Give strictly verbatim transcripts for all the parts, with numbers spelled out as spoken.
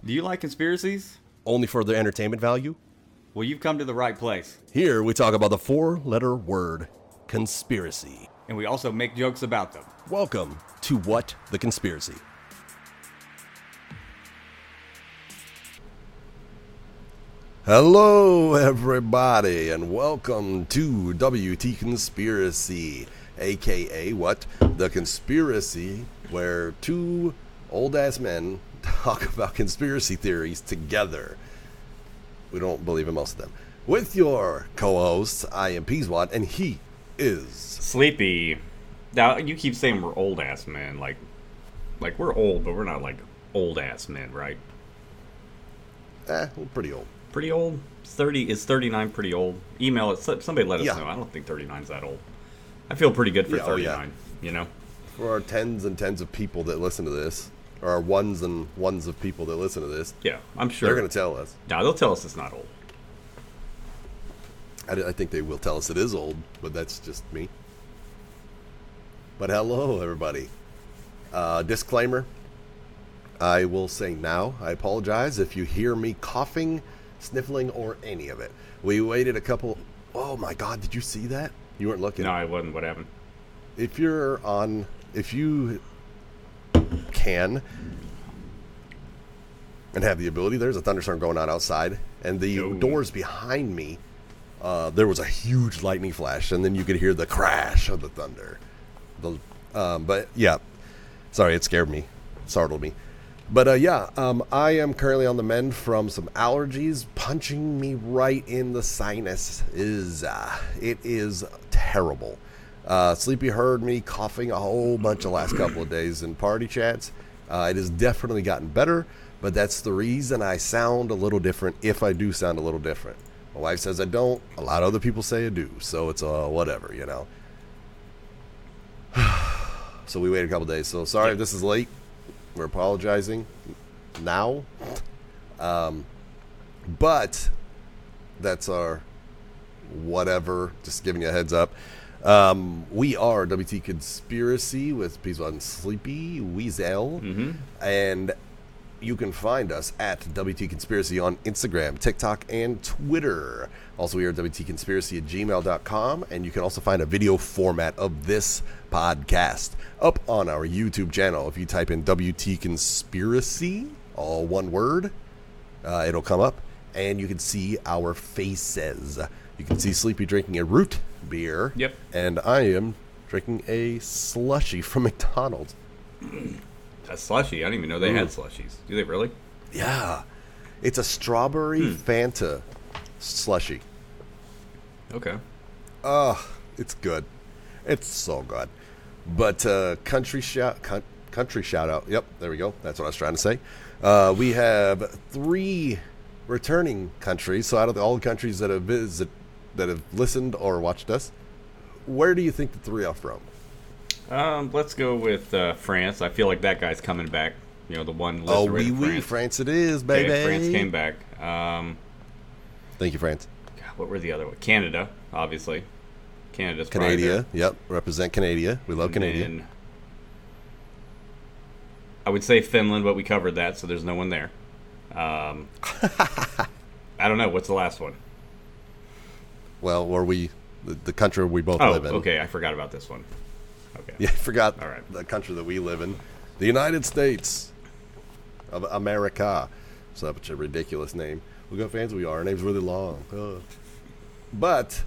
Do you like conspiracies? Only for their entertainment value? Well, you've come to the right place. Here we talk about the four-letter word, conspiracy. And we also make jokes about them. Welcome to What the Conspiracy. Hello, everybody, and welcome to W T Conspiracy, aka What the Conspiracy, where two old-ass men talk about conspiracy theories together. We don't believe in most of them. With your co-hosts, I am Peaswad, and he is... Sleepy. Now, you keep saying we're old-ass men, like, like we're old, but we're not, like, old-ass men, right? Eh, we're pretty old. Pretty old? thirty is thirty-nine pretty old? Email it. Somebody let us Yeah. know. I don't think thirty-nine is that old. I feel pretty good for Yeah, oh, yeah. thirty-nine, you know? For our tens and tens of people that listen to this, or our ones and ones of people that listen to this, Yeah, I'm sure. they're going to tell us. No, they'll tell us it's not old. I, I think they will tell us it is old, but that's just me. But hello, everybody. Uh, disclaimer. I will say now, I apologize if you hear me coughing, sniffling, or any of it. We waited a couple... Oh my god, did you see that? You weren't looking. No, I wasn't. What happened? If you're on... If you can and have the ability, there's a thunderstorm going on outside, and the Ooh. doors behind me, uh, there was a huge lightning flash, and then you could hear the crash of the thunder. The, um, but yeah, sorry, it scared me, startled me. But uh, yeah, um, I am currently on the mend from some allergies, punching me right in the sinus. Is uh, it is terrible. Uh, Sleepy heard me coughing a whole bunch the last couple of days in party chats. Uh, it has definitely gotten better, but that's the reason I sound a little different, if I do sound a little different. My wife says I don't. A lot of other people say I do, so it's uh, whatever, you know. So we waited a couple days. So sorry if this is late. We're apologizing now. Um, but that's our whatever. Just giving you a heads up. Um, we are W T Conspiracy with Peaswad and Sleepy Weasel. Mm-hmm. And you can find us at W T Conspiracy on Instagram, TikTok, and Twitter. Also, we are W T Conspiracy at gmail dot com. And you can also find a video format of this podcast up on our YouTube channel. If you type in W T Conspiracy, all one word, uh, it'll come up. And you can see our faces. You can see Sleepy drinking a root beer. Yep. And I am drinking a slushy from McDonald's. A slushy. I didn't even know they Ooh. had slushies. Do they really? Yeah. It's a strawberry Hmm. Fanta slushy. Okay. Oh, it's good. It's so good. But uh, country shout, con- country shout out. Yep, there we go. That's what I was trying to say. Uh, we have three returning countries. So out of the, all the countries that have visit, that have listened or watched us, where do you think the three are from? Um, let's go with uh, France. I feel like that guy's coming back. You know, the one Oh, listener wee in wee, France. France it is, baby. Okay, France came back. Um, Thank you, France. God, what were the other ones? Canada, obviously. Canada's Canada, yep. Represent Canada. We love Canada. And I would say Finland, but we covered that, so there's no one there. Um, I don't know. What's the last one? Well, where we, the, the country we both Oh, live in. okay. I forgot about this one. Okay. Yeah, I forgot All right. the country that we live in. The United States of America. Such a ridiculous name. Look how fancy we are. Our name's really long. Ugh. But,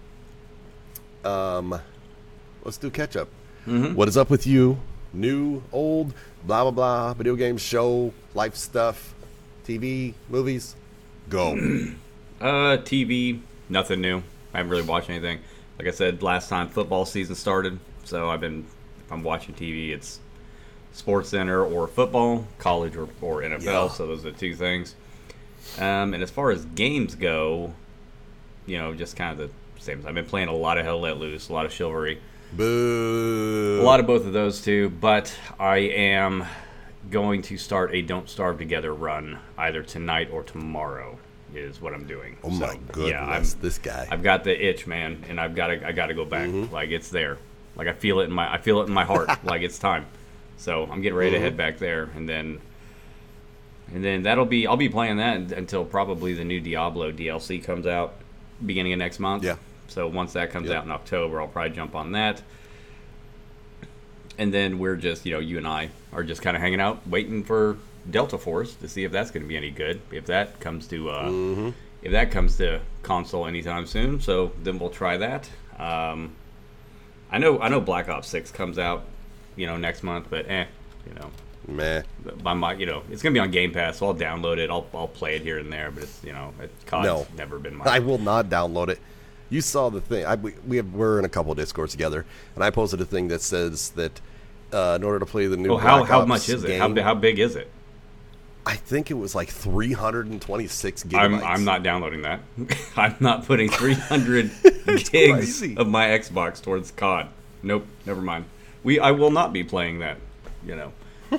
um, let's do catch up. Mm-hmm. What is up with you? New, old, blah, blah, blah, video games, show, life stuff, T V, movies? Go. Uh, T V, nothing new. I haven't really watched anything. Like I said, last time football season started, so I've been, if I'm watching T V, it's Sports Center or football, college or, or N F L, Yeah. so those are the two things. Um, and as far as games go, you know, just kind of the same. I've been playing a lot of Hell Let Loose, a lot of Chivalry, Boo. a lot of both of those two, but I am going to start a Don't Starve Together run either tonight or tomorrow is what I'm doing. Oh my So, goodness, yeah, I'm, this guy. I've got the itch, man, and I've got to I got to go back. Mm-hmm. Like it's there. Like I feel it in my I feel it in my heart. Like it's time. So I'm getting ready Mm-hmm. to head back there, and then and then that'll be I'll be playing that until probably the new Diablo D L C comes out beginning of next month. Yeah. So once that comes Yep. out in October, I'll probably jump on that. And then we're just, you know, you and I are just kind of hanging out, waiting for Delta Force to see if that's going to be any good. If that comes to, uh, Mm-hmm. if that comes to console anytime soon, so then we'll try that. Um, I know, I know, Black Ops Six comes out, you know, next month, but eh, you know, Meh. by my, you know, it's gonna be on Game Pass, so I'll download it. I'll, I'll play it here and there, but it's, you know, it, C O D's No. never been my. I will not download it. You saw the thing. I, we we have, we're in a couple of Discords together, and I posted a thing that says that uh, in order to play the new Well, how Black how Ops much is it? How, game, bi- how big is it? I think it was like three hundred twenty-six gigabytes. I'm I'm not downloading that. I'm not putting three hundred gigs crazy. of my Xbox towards C O D. Nope, never mind. We I will not be playing that. You know.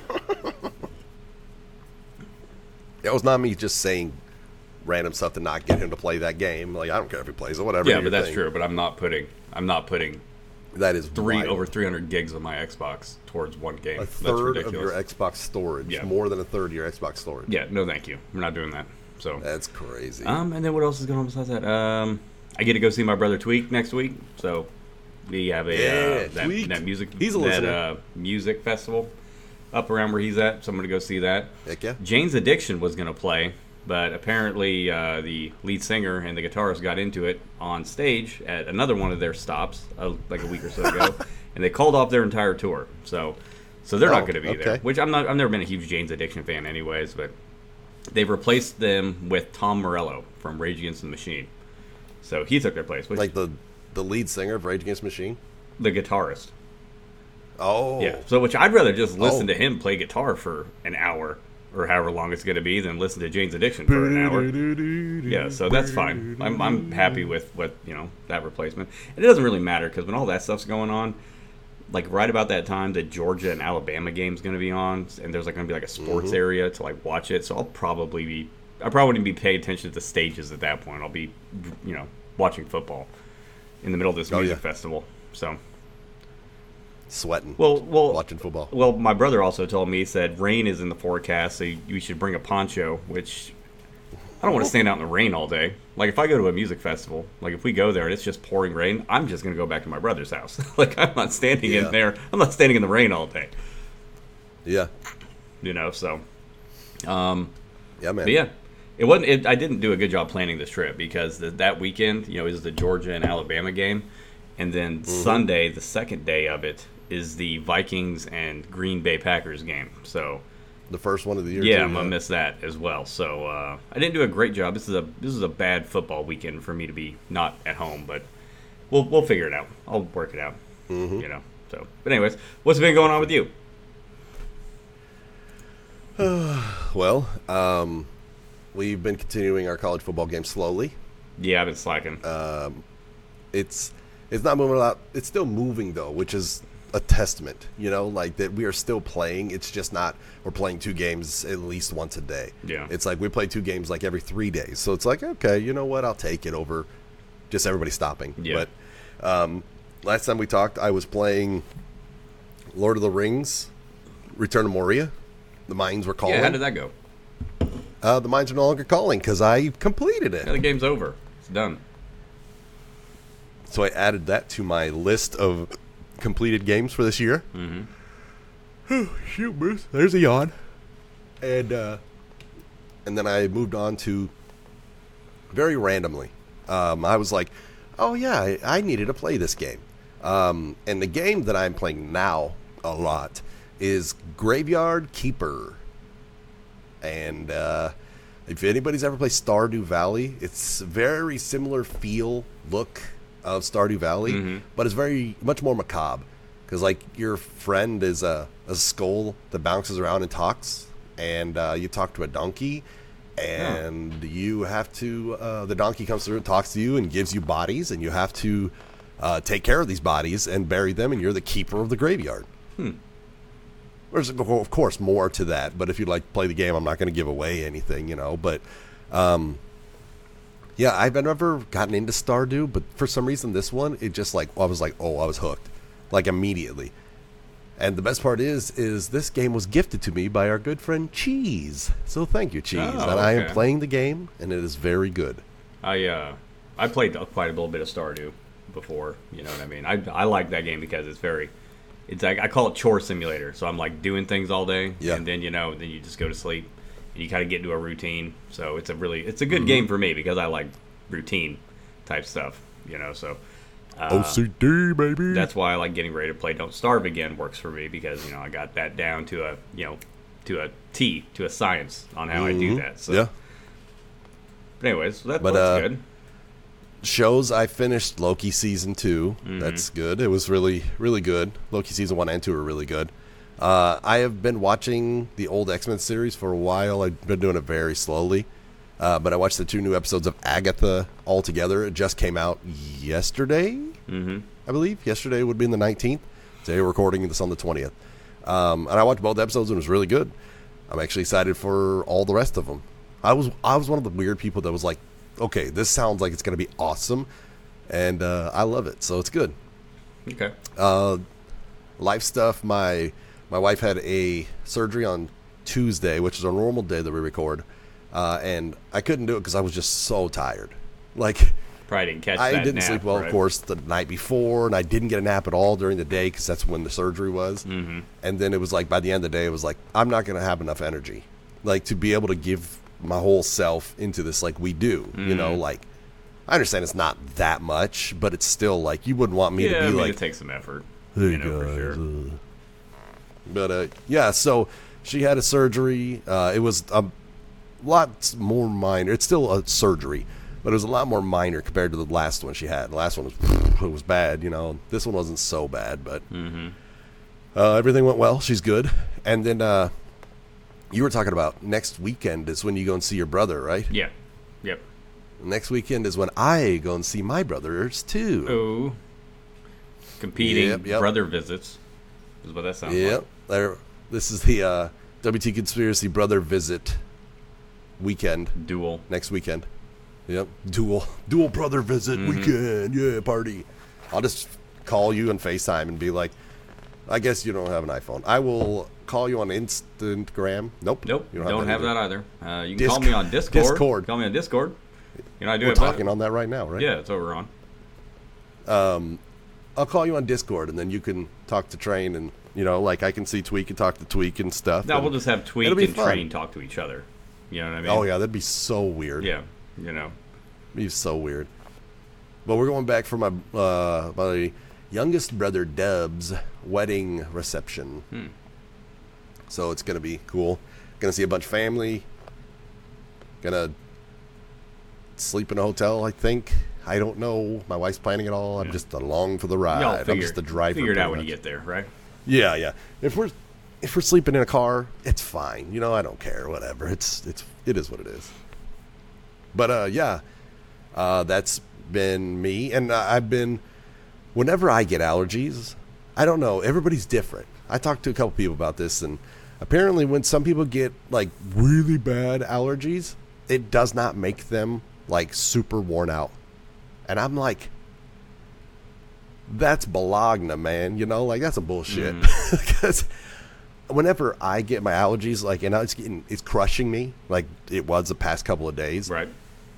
That was not me just saying random stuff to not get him to play that game. Like, I don't care if he plays it, whatever. Yeah, do but your that's thing. true. But I'm not putting I'm not putting That is three wild. over three hundred gigs of my Xbox towards one game. a That's third ridiculous. of your Xbox storage. Yeah. More than a third of your Xbox storage. Yeah, no, thank you. We're not doing that. So. That's crazy. Um, and then what else is going on besides that? Um, I get to go see my brother Tweak next week. So we have a Yeah, uh, that, Tweak. that music He's a that listener. uh, music festival up around where he's at. So I'm gonna go see that. Heck yeah. Jane's Addiction was gonna play, but apparently uh, the lead singer and the guitarist got into it on stage at another one of their stops uh, like a week or so ago, and they called off their entire tour. So, so they're Oh, not going to be there. okay. Which I'm not. I've never been a huge Jane's Addiction fan, anyways. But they've replaced them with Tom Morello from Rage Against the Machine. So he took their place. Which, Like the the lead singer of Rage Against the Machine. the guitarist. Oh. Yeah. So which I'd rather just listen Oh. to him play guitar for an hour or however long it's going to be than listen to Jane's Addiction for an hour. Yeah, so that's fine. I'm I'm happy with what, you know, that replacement. And it doesn't really matter because when all that stuff's going on, like right about that time, the Georgia and Alabama game's going to be on, and there's like going to be like a sports Mm-hmm. area to like watch it. So I'll probably be, I probably wouldn't be paying attention to the stages at that point. I'll be, you know, watching football in the middle of this Oh, music yeah. festival. So. Sweating. Well, well, watching football. Well, my brother also told me, he said rain is in the forecast, so you, you should bring a poncho. Which I don't want to stand out in the rain all day. Like if I go to a music festival, like if we go there and it's just pouring rain, I'm just gonna go back to my brother's house. Like I'm not standing Yeah. in there. I'm not standing in the rain all day. Yeah. You know. So, um, Yeah, man. but yeah, it wasn't. It, I didn't do a good job planning this trip because the, that weekend, you know, is the Georgia and Alabama game, and then Mm-hmm. Sunday, the second day of it, is the Vikings and Green Bay Packers game. So The first one of the year. yeah, too, I'm gonna miss that as well. So uh, I didn't do a great job. This is a this is a bad football weekend for me to be not at home, but we'll we'll figure it out. I'll work it out. Mm-hmm. You know. So, but anyways, what's been going on with you? Well, um, we've been continuing our college football game slowly. Yeah, I've been slacking. Uh, It's it's not moving a lot. It's still moving though, which is a testament. You know, like that we are still playing. It's just not we're playing two games at least once a day. Yeah. It's like we play two games like every three days. So it's like, okay, you know what? I'll take it over just everybody stopping. Yeah. But um, last time we talked, I was playing Lord of the Rings, Return to Moria. The mines were calling. yeah, how did that go? Uh, the mines are no longer calling because I completed it. Yeah, the game's over. It's done. So I added that to my list of completed games for this year. Mm-hmm. Shoot, Bruce. There's a yawn. And uh, and then I moved on to very randomly. Um, I was like, oh yeah, I, I needed to play this game. Um, and the game that I'm playing now a lot is Graveyard Keeper. And uh, if anybody's ever played Stardew Valley, it's very similar feel, look of Stardew Valley, Mm-hmm. but it's very much more macabre because like your friend is a, a skull that bounces around and talks, and uh, you talk to a donkey, and you have to uh, the donkey comes through and talks to you and gives you bodies, and you have to uh, take care of these bodies and bury them, and you're the keeper of the graveyard. There's, of course, more to that, but if you'd like to play the game, I'm not going to give away anything, you know. But, um, yeah, I've never gotten into Stardew, but for some reason, this one, it just like, I was like, oh, I was hooked, like immediately. And the best part is, is this game was gifted to me by our good friend Cheese. So thank you, Cheese. Oh, and I am okay. playing the game, and it is very good. I uh, I played quite a little bit of Stardew before. You know what I mean? I I like that game because it's very, it's like I call it chore simulator. So I'm like doing things all day, Yeah. and then you know, then you just go to sleep, and you kind of get into a routine. So it's a really, it's a good game for me because I like routine type stuff. You know, so. Uh, O C D, baby. That's why I like getting ready to play Don't Starve Again works for me because you know I got that down to a you know to a T to a science on how I do that. So. Yeah. But anyways, that, But, that's uh, good. Shows, I finished Loki season two. Mm-hmm. That's good. It was really, really good. Loki season one and two are really good. Uh, I have been watching the old X-Men series for a while. I've been doing it very slowly. Uh, but I watched the two new episodes of Agatha all together. It just came out yesterday, Mm-hmm. I believe. Yesterday would be the nineteenth. Today we're recording this on the twentieth. Um, and I watched both episodes and it was really good. I'm actually excited for all the rest of them. I was I was one of the weird people that was like, okay, this sounds like it's going to be awesome. And uh, I love it. So it's good. Okay. Uh, life stuff. My my wife had a surgery on Tuesday, which is a normal day that we record. Uh, and I couldn't do it because I was just so tired. Like, Probably didn't catch I that didn't nap, sleep well, right? of course, the night before, and I didn't get a nap at all during the day because that's when the surgery was. Mm-hmm. And then it was like, by the end of the day, it was like, I'm not going to have enough energy, like to be able to give my whole self into this, like we do. You know, Mm-hmm. like I understand it's not that much, but it's still like you wouldn't want me Yeah, to be I mean, like, it takes some effort. "Hey, you know, for guys, sure. uh," But uh, yeah, so she had a surgery. Uh, it was a lot more minor. It's still a surgery, but it was a lot more minor compared to the last one she had. The last one was it was bad. You know, this one wasn't so bad, but Mm-hmm. uh, everything went well. She's good. And then uh, you were talking about next weekend is when you go and see your brother, right? Yeah. Yep. Next weekend is when I go and see my brothers too. Oh. Competing Yep, yep. brother visits is what that sounds Yep. like. There. This is the uh, W T Conspiracy Brother Visit weekend. Dual. Next weekend. Yep. Dual dual brother visit Mm-hmm. weekend. Yeah, party. I'll just call you on FaceTime and be like, I guess you don't have an iPhone. I will call you on Instagram. Nope. Nope. You Don't, have either. that either. Uh, you can Disc- call me on Discord. Discord. Call me on Discord. You know, I do We're it. but- talking on that right now, right? Yeah, it's over on. I'll call you on Discord and then you can talk to Train and, you know, like I can see Tweak and talk to Tweak and stuff. No, and we'll just have Tweak it'll be and fun. Train talk to each other. You know what I mean? Oh, yeah. That'd be so weird. Yeah. You know. It'd be so weird. But we're going back for my, uh, my youngest brother Dub's wedding reception. Hmm. So it's going to be cool. Going to see a bunch of family. Going to sleep in a hotel, I think. I don't know. My wife's planning it all. I'm Yeah. just along for the ride. Y'all I'm figure, just the driver. figure it out pretty when much. you get there, right? Yeah, yeah. If we're if we're sleeping in a car, it's fine. You know, I don't care. Whatever. It's it's it is what it is. But uh, yeah, uh, that's been me, and uh, I've been. Whenever I get allergies, I don't know. Everybody's different. I talked to a couple people about this, and apparently, when some people get like really bad allergies, it does not make them like super worn out. And I'm like, that's balagna, man. You know, like that's some bullshit. Because whenever I get my allergies, like, and it's getting, it's crushing me, like it was the past couple of days. Right.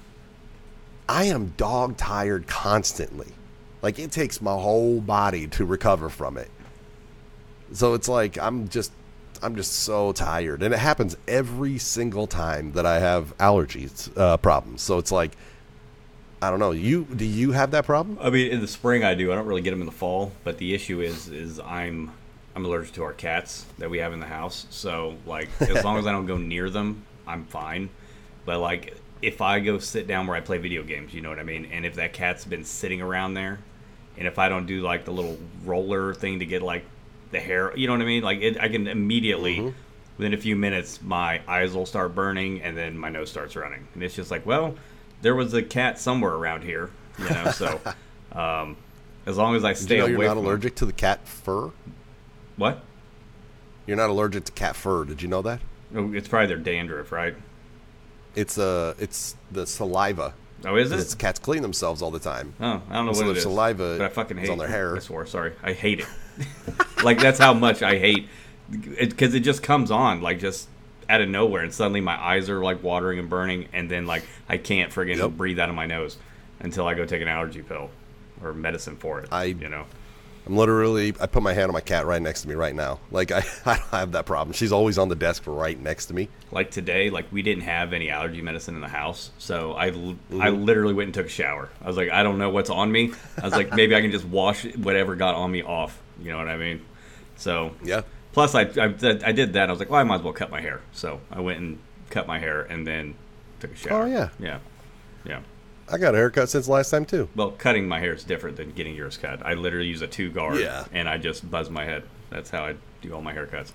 I am dog tired constantly. Like it takes my whole body to recover from it. So it's like I'm just, I'm just so tired, and it happens every single time that I have allergies uh, problems. So it's like, I don't know. You do you have that problem? I mean, in the spring I do. I don't really get them in the fall. But the issue is, is I'm I'm allergic to our cats that we have in the house. So like, as long as I don't go near them, I'm fine. But like, if I go sit down where I play video games, you know what I mean. And if that cat's been sitting around there, and if I don't do like the little roller thing to get like the hair, you know what I mean. Like it, I can immediately. Mm-hmm. Within a few minutes, my eyes will start burning, and then my nose starts running. And it's just like, well, there was a cat somewhere around here, you know. So, um, as long as I Did stay you know away you're not from allergic to the cat fur? what? You're not allergic to cat fur. Did you know that? Oh, it's probably their dandruff, right? It's uh, it's the saliva. Oh, is it? It's cats clean themselves all the time. Oh, I don't know So what it their is. saliva but I fucking is hate on their hair. I swore. Sorry, I hate it. Like, that's how much I hate it, because it just comes on like just out of nowhere, and suddenly my eyes are like watering and burning, and then like I can't friggin' Yep. breathe out of my nose until I go take an allergy pill or medicine for it. I- you know. I'm literally, I put my hand on my cat right next to me right now. Like, I, I don't have that problem. She's always on the desk right next to me. Like today, like we didn't have any allergy medicine in the house, so I, l- Mm-hmm. I literally went and took a shower. I was like, I don't know what's on me. I was like, maybe I can just wash whatever got on me off. You know what I mean? So Yeah. plus, I, I I did that. I was like, well, I might as well cut my hair. So I went and cut my hair and then took a shower. Oh, yeah. yeah, yeah. I got a haircut since last time, too. Well, cutting my hair is different than getting yours cut. I literally use a two guard, Yeah. and I just buzz my head. That's how I do all my haircuts.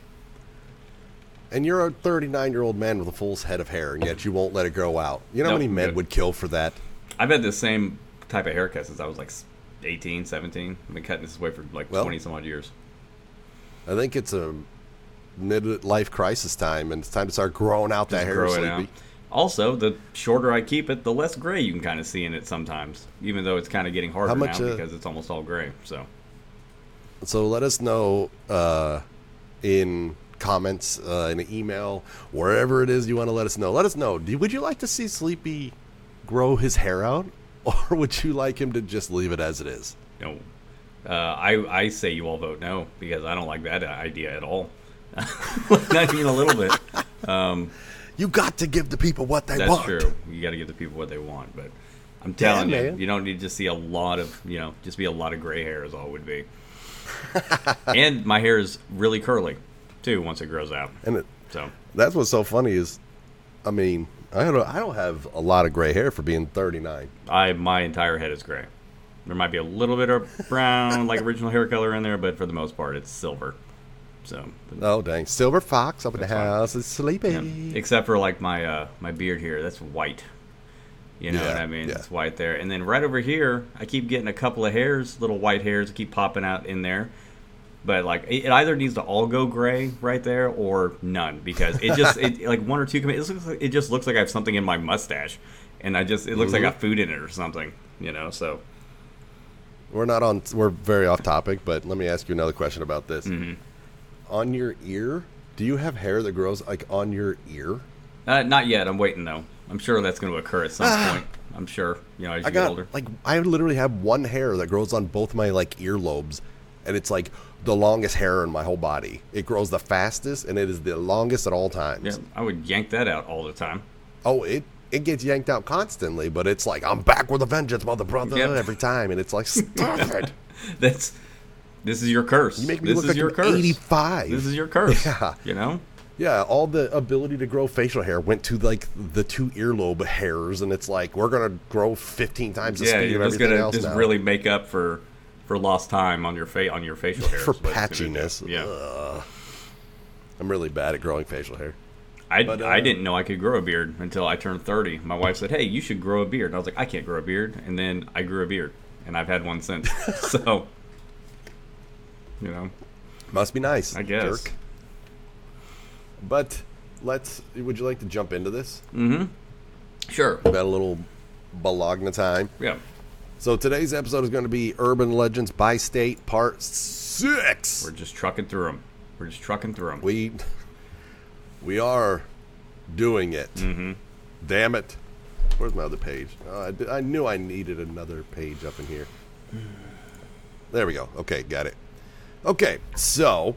And you're a thirty-nine-year-old man with a full head of hair, and yet you won't let it grow out. You know how Nope, many men good. would kill for that? I've had the same type of haircut since I was like eighteen, seventeen. I've been cutting this way for like Well- twenty some odd years. I think it's a mid-life crisis time, and it's time to start growing out that Just hair, grow it Sleepy. out. Also, the shorter I keep it, the less gray you can kind of see in it sometimes. Even though it's kind of getting harder How much, now uh, because it's almost all gray. So So let us know uh, in comments, uh, in an email, wherever it is you want to let us know. Let us know. Do, would you like to see Sleepy grow his hair out, or would you like him to just leave it as it is? no, uh, I I say you all vote no because I don't like that idea at all. Not even a little bit. Um, You got to give the people what they That's want. true. You got to give the people what they want, but I'm telling Yeah, you, man. you don't need to see a lot of, you know, just be a lot of gray hair is all it would be. And my hair is really curly too once it grows out. And it, So that's what's so funny is, I mean, I don't, I don't have a lot of gray hair for being thirty-nine. I my entire head is gray. There might be a little bit of brown, like original hair color in there, but for the most part, it's silver. So Oh, dang. Silver Fox up in the That's fine. house is sleepy. yeah. Except for like my uh, my beard here, that's white. You know Yeah, what I mean? yeah. It's white there. And then right over here, I keep getting a couple of hairs, little white hairs that keep popping out in there. But like it it either needs to all go gray right there or none because it just it like one or two come in, it, looks like, it just looks like I have something in my mustache, and I just it looks like I got food in it or something, you know. So We're not on, we're very off topic, but let me ask you another question about this. Mm-hmm. On your ear, do you have hair that grows like on your ear? uh, not yet. I'm waiting though. I'm sure that's going to occur at some point. I'm sure. You know, as you I get got older. like I literally have one hair that grows on both my like earlobes, and it's like the longest hair in my whole body. It grows the fastest, and it is the longest at all times. Yeah, I would yank that out all the time. Oh, it it gets yanked out constantly, but it's like I'm back with a vengeance, mother brother, Yep. every time, and it's like stop it. That's this is your curse. You make me this look is like your I'm curse. eighty-five. This is your curse. Yeah. You know? Yeah, all the ability to grow facial hair went to like the two earlobe hairs, and it's like we're gonna grow fifteen times the Yeah, speed you're of just everything gonna else just now. really make up for for lost time on your fa- on your facial hair. for is what it's gonna do. patchiness. Yeah. Ugh. I'm really bad at growing facial hair. I, But, uh, I didn't know I could grow a beard until I turned thirty. My wife said, "Hey, you should grow a beard." And I was like, "I can't grow a beard." And then I grew a beard, and I've had one since. So, you know, Must be nice. I guess. Jerk. But let's. Would you like to jump into this? Sure. We got a little Bologna time. Yeah. So today's episode is going to be Urban Legends by State Part Six. We're just trucking through them. We're just trucking through them. We we are doing it. Mm-hmm. Damn it! Where's my other page? Oh, I, did- I knew I needed another page up in here. There we go. Okay, got it. Okay, so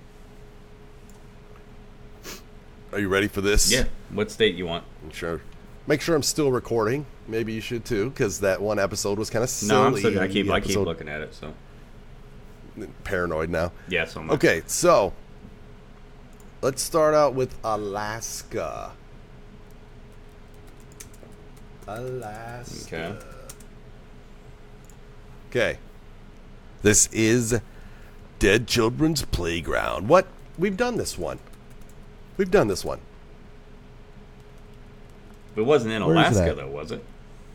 are you ready for this? Yeah. What state you want? Sure. Make sure I'm still recording. Maybe you should too, because that one episode was kind of silly. No, I'm still, I keep I keep episode. looking at it. So Paranoid now. yeah, so much. Okay, so let's start out with Alaska. Alaska. Okay. Okay. This is Dead Children's Playground. What? We've done this one. We've done this one. It wasn't in Where is Alaska that? though, was it?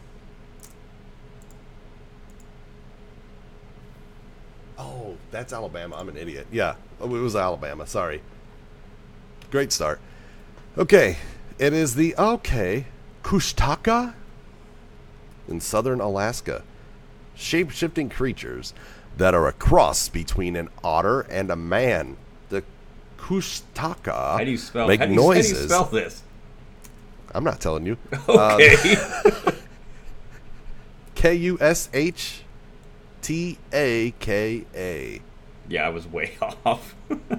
Oh, that's Alabama. I'm an idiot. Yeah. Oh, it was Alabama. Sorry. Great start. Okay. It is the, okay, Kushtaka in southern Alaska. Shape-shifting creatures that are a cross between an otter and a man. The Kushtaka How do you spell? make how do you, noises. How do you spell this? I'm not telling you. Okay. K U S H T A K A. Yeah, I was way off.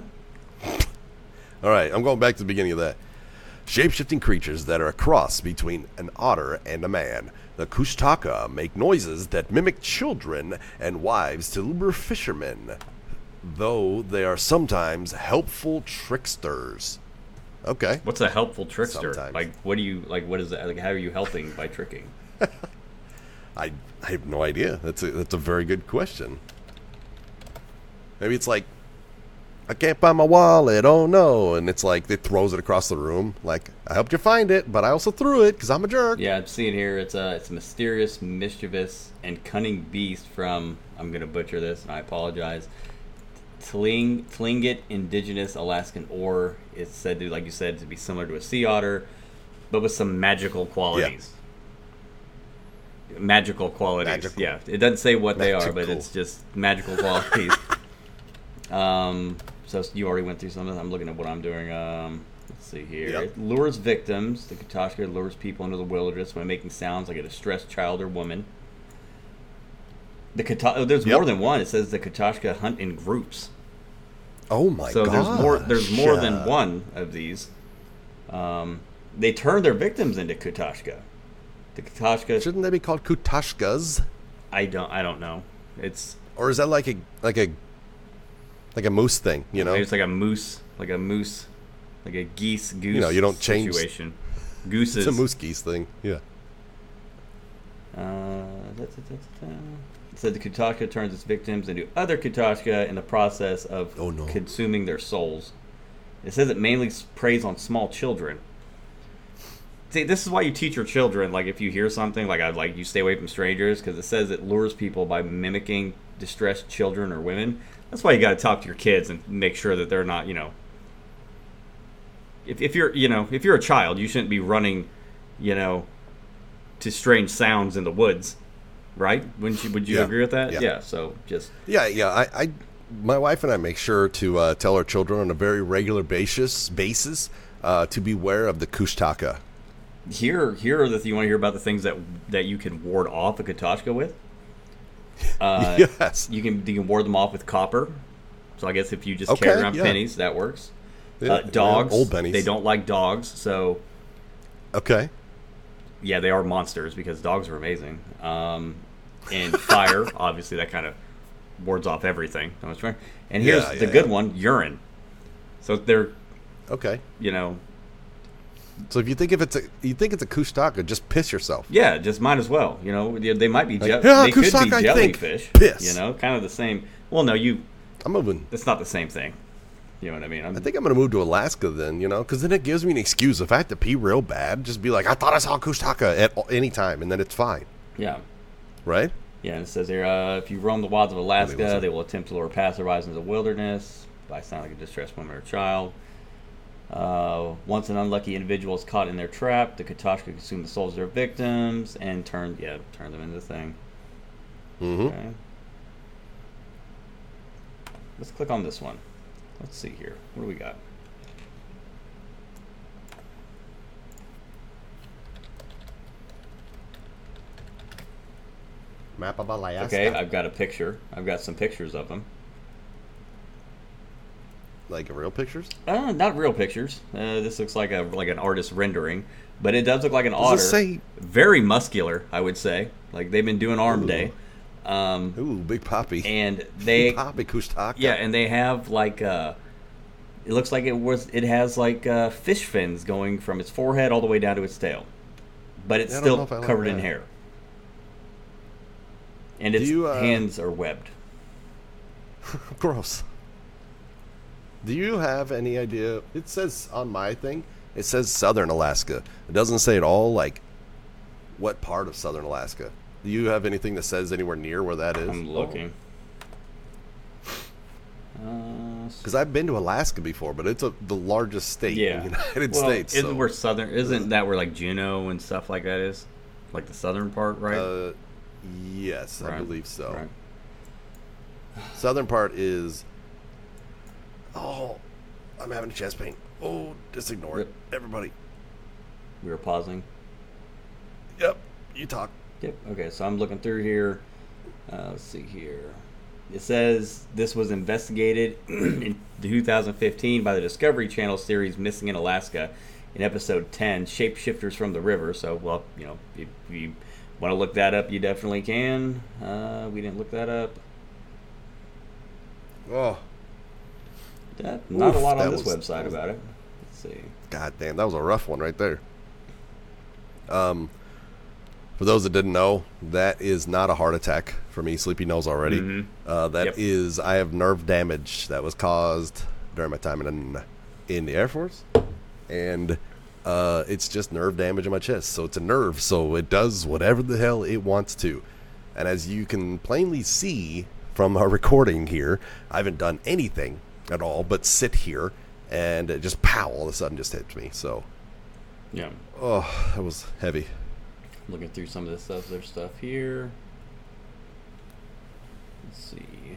All right, I'm going back to the beginning of that. Shape-shifting creatures that are a cross between an otter and a man. The Kushtaka make noises that mimic children and wives to lure fishermen, though they are sometimes helpful tricksters. Okay. What's a helpful trickster? Sometimes. Like, what do you like? What is that? Like, how are you helping by tricking? I, I have no idea. That's a, that's a very good question. Maybe it's like, I can't find my wallet, oh no. And it's like, it throws it across the room. Like, I helped you find it, but I also threw it because I'm a jerk. Yeah, I'm seeing here. It's a it's a mysterious, mischievous, and cunning beast from, I'm gonna butcher this, and I apologize. Tling Tlingit indigenous Alaskan ore. It's said to, like you said, to be similar to a sea otter, but with some magical qualities. Magical qualities. Magical. Yeah, it doesn't say what they are, but Magical. it's just magical qualities. um, so you already went through some of them. I'm looking at what I'm doing. Um, let's see here. Yep. It lures victims. The Katashka lures people into the wilderness by making sounds like a distressed child or woman. The Kata- oh, there's Yep. more than one. It says the Katashka hunt in groups. Oh my So god. there's more. There's more than one of these. Um, they turn their victims into Katashka. The Katashka. Shouldn't they be called Kutashkas? I don't. I don't know. It's Or is that like a like a like a moose thing, you know? maybe it's like a moose, like a moose, like a geese goose. You know, you don't change- situation. Gooses. It's a moose geese thing. Yeah. Uh, da, da, da, da, da. It said the Kutashka turns its victims into other Kutashka in the process of Oh, no. consuming their souls. It says it mainly s- preys on small children. See, this is why you teach your children. Like, if you hear something, like I like you stay away from strangers, because it says it lures people by mimicking distressed children or women. That's why you got to talk to your kids and make sure that they're not, you know. If if you're, you know, if you're a child, you shouldn't be running, you know, to strange sounds in the woods, right? Wouldn't you? Would you Yeah. agree with that? Yeah. Yeah. So just Yeah, yeah. I, I my wife and I make sure to uh, tell our children on a very regular basis basis uh, to beware of the Kushtaka. here, here are the you want to hear about the things that that you can ward off a Katashka with. Uh, Yes. You can you can ward them off with copper. So I guess if you just Okay, carry around yeah. pennies, that works. Yeah, uh, dogs, yeah, old pennies. they don't like dogs, so Okay. yeah, they are monsters because dogs are amazing. Um, and fire, obviously, that kind of wards off everything. And here's Yeah, the yeah, good yeah. one: urine. So they're, Okay. you know, So if you think if it's a you think it's a Kushtaka, just piss yourself. yeah, just might as well. You know, they they might be je- "Yeah, they could Kusaka, be I think. jellyfish. Piss." You know, kind of the same. Well, no, you. I'm moving. It's not the same thing. You know what I mean? I'm, I think I'm gonna move to Alaska then, you know, because then it gives me an excuse. If I have to pee real bad, just be like, I thought I saw a Kushtaka at any time, and then it's fine, yeah. right? Yeah, and it says here, uh, if you roam the wilds of Alaska, listen. they will attempt to lure passerbys into the wilderness by sounding like a distressed woman or child. Uh, once an unlucky individual is caught in their trap, the Katashka consume the souls of their victims and turn, yeah, turn them into the thing. Mm-hmm. Okay. Let's click on this one. Let's see here. What do we got? Map of Alaska. Okay, I've got a picture. I've got some pictures of them. Like real pictures. Uh, not real pictures. Uh, this looks like a like an artist rendering, but it does look like an Does otter. it say? Very muscular, I would say. Like they've been doing arm Ooh. day, um, Ooh, big poppy. and they Big poppy Kushtaka. yeah, and they have like uh, it looks like it was it has like uh, fish fins going from its forehead all the way down to its tail, but it's Yeah, I don't know still if I like covered in that. hair, and Do its you, uh, hands are webbed. Gross. Do you have any idea? It says on my thing, it says Southern Alaska. It doesn't say at all, like, what part of Southern Alaska. Do you have anything that says anywhere near where that is? I'm looking. Uh, Because I've been to Alaska before, but it's a, the largest state Yeah. in the United well, States. Isn't so, where southern? Isn't that where like Juneau and stuff like that is? Like the southern part, right? uh, yes, I Right, believe so. Right. Southern part is. Oh, I'm having a chest pain. Oh, just ignore it, everybody. We were pausing. Yep, you talk. Yep. Okay, so I'm looking through here. Uh, let's see here. It says this was investigated in two thousand fifteen by the Discovery Channel series Missing in Alaska in episode ten, Shapeshifters from the River. So, well, you know, if you want to look that up, you definitely can. Uh, we didn't look that up. Oh, That, not Oof, a lot on that this was- website that was- about it. Let's see. God damn, that was a rough one right there. Um, for those that didn't know, that is not a heart attack for me. Sleepy knows already. Mhm. Uh, that Yep. is, I have nerve damage that was caused during my time in in the Air Force, and uh, it's just nerve damage in my chest. So it's a nerve, so it does whatever the hell it wants to. And as you can plainly see from our recording here, I haven't done anything at all but sit here, and it just pow, all of a sudden just hits me. So, Yeah. oh, that was heavy. Looking through some of this stuff. There's stuff here. Let's see.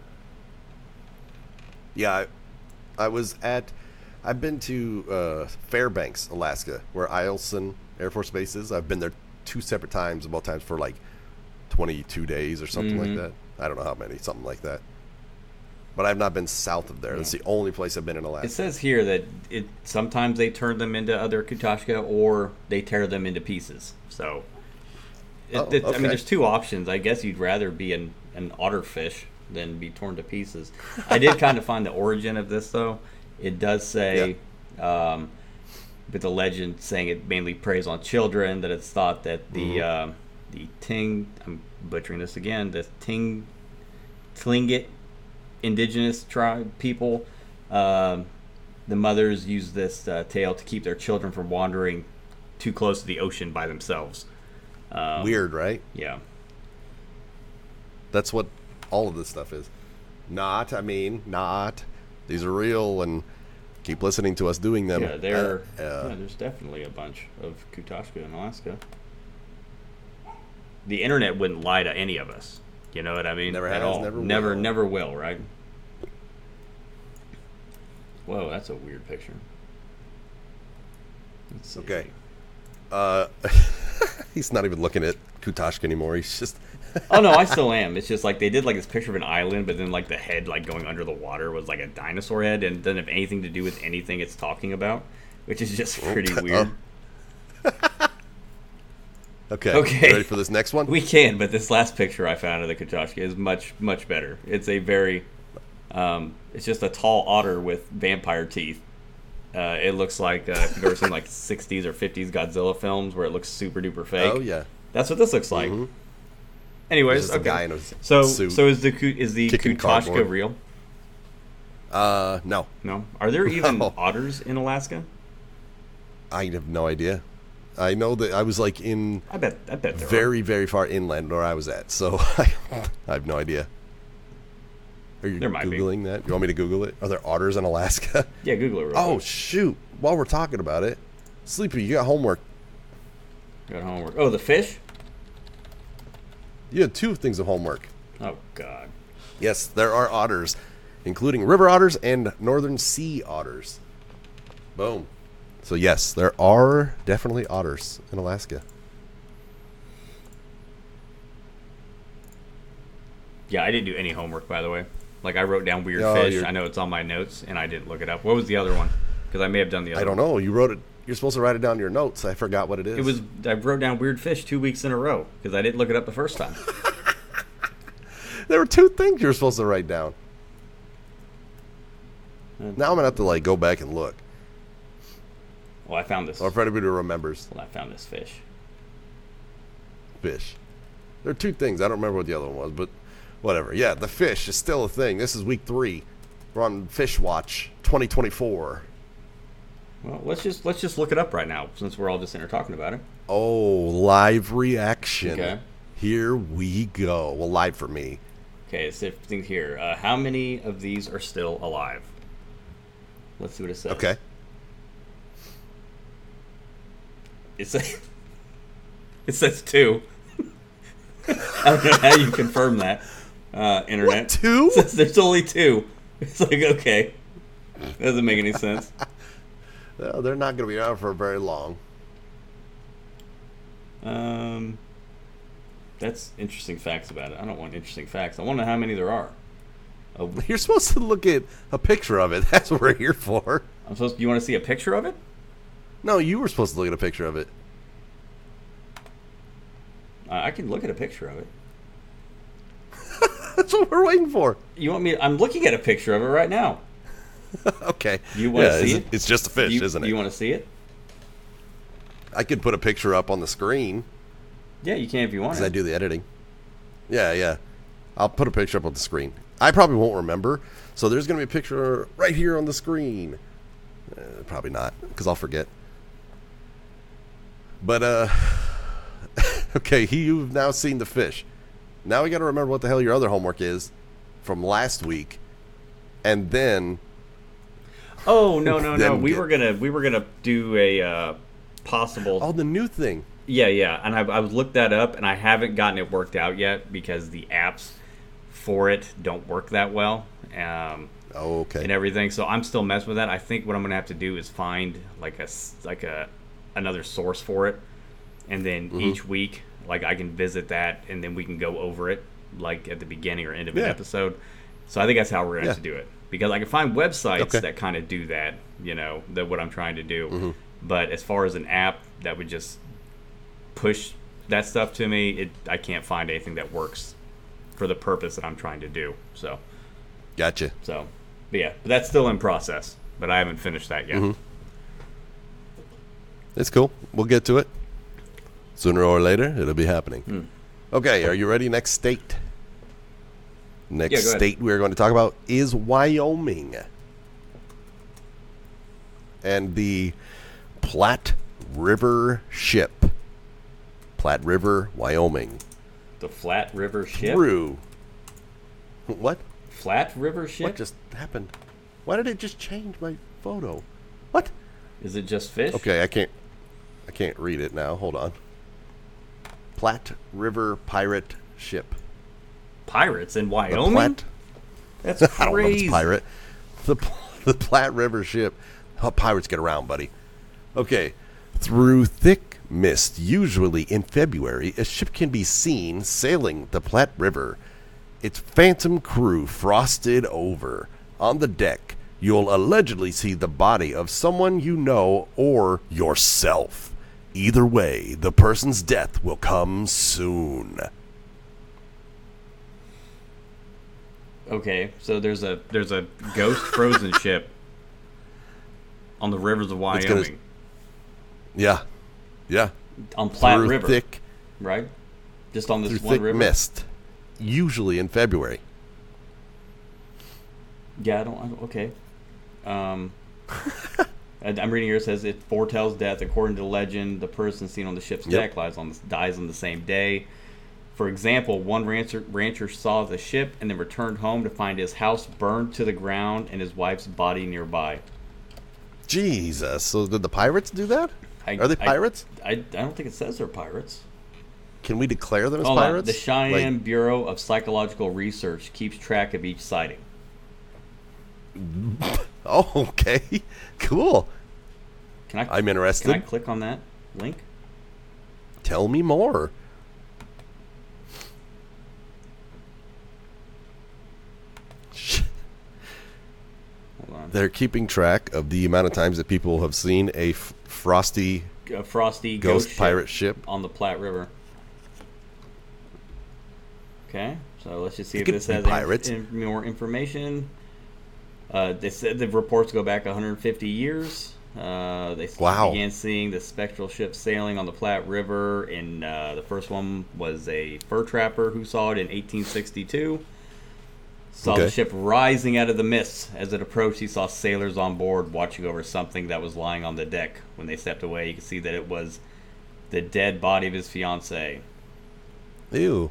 Yeah, I, I was at, I've been to uh, Fairbanks, Alaska, where Eielson Air Force Base is. I've been there two separate times, both times for like twenty-two days or something Mhm. like that. I don't know how many, something like that. But I've not been south of there. That's the only place I've been in Alaska. It says here that it sometimes they turn them into other Kutashka or they tear them into pieces. So, it, Oh, it- I okay. mean, there's two options. I guess you'd rather be an, an otter fish than be torn to pieces. I did kind of find the origin of this, though. It does say, um, with the legend saying it mainly preys on children, that it's thought that the Mm-hmm. uh, the Ting, I'm butchering this again, the Ting, Tlingit indigenous tribe people, um, the mothers use this uh, tale to keep their children from wandering too close to the ocean by themselves. Um, Weird, right? Yeah. That's what all of this stuff is. Not, I mean, not. These are real, and keep listening to us doing them. Yeah, there. Uh, uh, yeah, there's definitely a bunch of Kutashka in Alaska. The internet wouldn't lie to any of us. You know what I mean? Never At has, all. never never, will. never will. Right? Whoa, that's a weird picture. Let's see. Okay. Uh, he's not even looking at Kutashka anymore. He's just. Oh no, I still am. It's just like they did like this picture of an island, but then like the head like going under the water was like a dinosaur head, and doesn't have anything to do with anything it's talking about, which is just pretty Oh. weird. Okay. Okay. You ready for this next one? We can, but this last picture I found of the Kutashka is much much better. It's a very, um, it's just a tall otter with vampire teeth. Uh, it looks like uh, if you've ever seen like sixties or fifties Godzilla films where it looks super duper fake. Oh yeah. That's what this looks like. Mhm. Anyways, It's just a okay. guy in a so suit so is the Ku- is the kicking Kutashka cardboard. real? Uh, no, No. Are there even No. otters in Alaska? I have no idea. I know that I was like in I bet. I bet there very, very far inland where I was at, so I, I have no idea. Are you There might be. googling that? You want me to Google it? Are there otters in Alaska? are. Yeah, Google it. Real Oh quick. shoot! While we're talking about it, Sleepy, you got homework. Got homework. Oh, the fish. You had two things of homework. Oh God. Yes, there are otters, including river otters and northern sea otters. Boom. So yes, there are definitely otters in Alaska. Yeah, I didn't do any homework, by the way. Like, I wrote down weird Oh, fish. you're- I know it's on my notes, and I didn't look it up. What was the other one? Because I may have done the other I don't one. know. You wrote it. You're supposed to write it down in your notes. I forgot what it is. It was, I wrote down weird fish two weeks in a row, because I didn't look it up the first time. There were two things you were supposed to write down. Uh, Now I'm gonna have to like go back and look, Well, I found this. or if anybody remembers Well, I found this fish. fish. There are two things. I don't remember what the other one was, but whatever. Yeah, the fish is still a thing. This is week three. We're on Fish Watch twenty twenty-four. Well, let's just let's just look it up right now, since we're all just in here talking about it. Oh, live reaction. Okay. Here we go. Well, live for me. Okay, so think here. Uh, how many of these are still alive? Let's see what it says. Okay. It says it says two. I don't know how you confirm that. uh, internet. What, two? Says there's only two. It's like, okay. Doesn't make any sense. Well, they're not going to be around for very long. Um, that's interesting facts about it. I don't want interesting facts. I want to know how many there are. Oh, You're supposed to look at a picture of it. That's what we're here for. I'm supposed. You want to see a picture of it? No, you were supposed to look at a picture of it. Uh, I can look at a picture of it. That's what we're waiting for. You want me? I'm looking at a picture of it right now. Okay. You want to Yeah, see it's- it? It's just a fish, You, isn't it? you want to see it? I could put a picture up on the screen Yeah, you can if you want. because I It. do the editing. Yeah, yeah. I'll put a picture up on the screen. I probably won't remember, so there's going to be a picture right here on the screen. Uh, probably not, because I'll forget. But, uh... okay, he, you've now seen the fish. Now we got to remember what the hell your other homework is from last week. And then... Oh no no no! Then We get- were gonna we were gonna do a uh, possible. Oh, the new thing. Yeah, yeah, and I, I looked that up, and I haven't gotten it worked out yet because the apps for it don't work that well, um, Oh, okay. and everything. So I'm still messing with that. I think what I'm gonna have to do is find like a s- like a another source for it, and then Mm-hmm. each week, like I can visit that, and then we can go over it, like at the beginning or end of an Yeah. episode. So I think that's how we're gonna have Yeah. to do it because I can find websites Okay. that kind of do that. You know, that what I'm trying to do. Mm-hmm. But as far as an app that would just push that stuff to me, it I can't find anything that works for the purpose that I'm trying to do. So, Gotcha. so, but yeah, but that's still in process. But I haven't finished that yet. Mhm. It's cool. We'll get to it. Sooner or later, it'll be happening. Hmm. Okay, are you ready? Next state. Next Yeah, go ahead. state we're going to talk about is Wyoming. And the Platte River Ship. Platte River, Wyoming. The Flat River Ship. Through. What? Flat River Ship. What just happened? Why did it just change my photo? What? Is it just fish? Okay, I can't I can't read it now. Hold on. Platte River Pirate Ship. Pirates in The Wyoming. Platte, That's I don't know if crazy. it's pirate. The the Platte River Ship. How pirates get around, buddy. Okay. Through thick mist, usually in February, a ship can be seen sailing the Platte River. Its phantom crew frosted over. On the deck, you'll allegedly see the body of someone you know or yourself. Either way, the person's death will come soon. Okay, so there's a there's a ghost frozen ship on the rivers of It's gonna- Wyoming, Yeah. Yeah. on Platte Through River, thick right? Just on this through one thick river. mist. Usually in February. Yeah, I don't. I don't okay. Um, I- I'm reading here. It says it foretells death. According to legend, the person seen on the ship's Yep. deck lies on the, dies on the same day. For example, one rancher rancher saw the ship and then returned home to find his house burned to the ground and his wife's body nearby. Jesus. So did the pirates do that? I, Are they I- pirates? I, I don't think it says they're pirates. Can we declare them as Hold on. pirates? The Cheyenne Like, Bureau of Psychological Research keeps track of each sighting. oh, okay. Cool. Can I? I'm interested. Can I click on that link? Tell me more. Hold on. They're keeping track of the amount of times that people have seen a f- frosty A frosty ghost, ghost, pirate ship. on the Platte River. Okay, so let's just see It if could this be has pirates. in, in more information. Uh, they said the reports go back one hundred fifty years. Uh, they s- Wow. began seeing the spectral ship sailing on the Platte River, and uh, the first one was a fur trapper who saw it in eighteen sixty-two. Saw the Okay. ship rising out of the mists. As it approached, he saw sailors on board watching over something that was lying on the deck. When they stepped away, you could see that it was the dead body of his fiancée. Ew.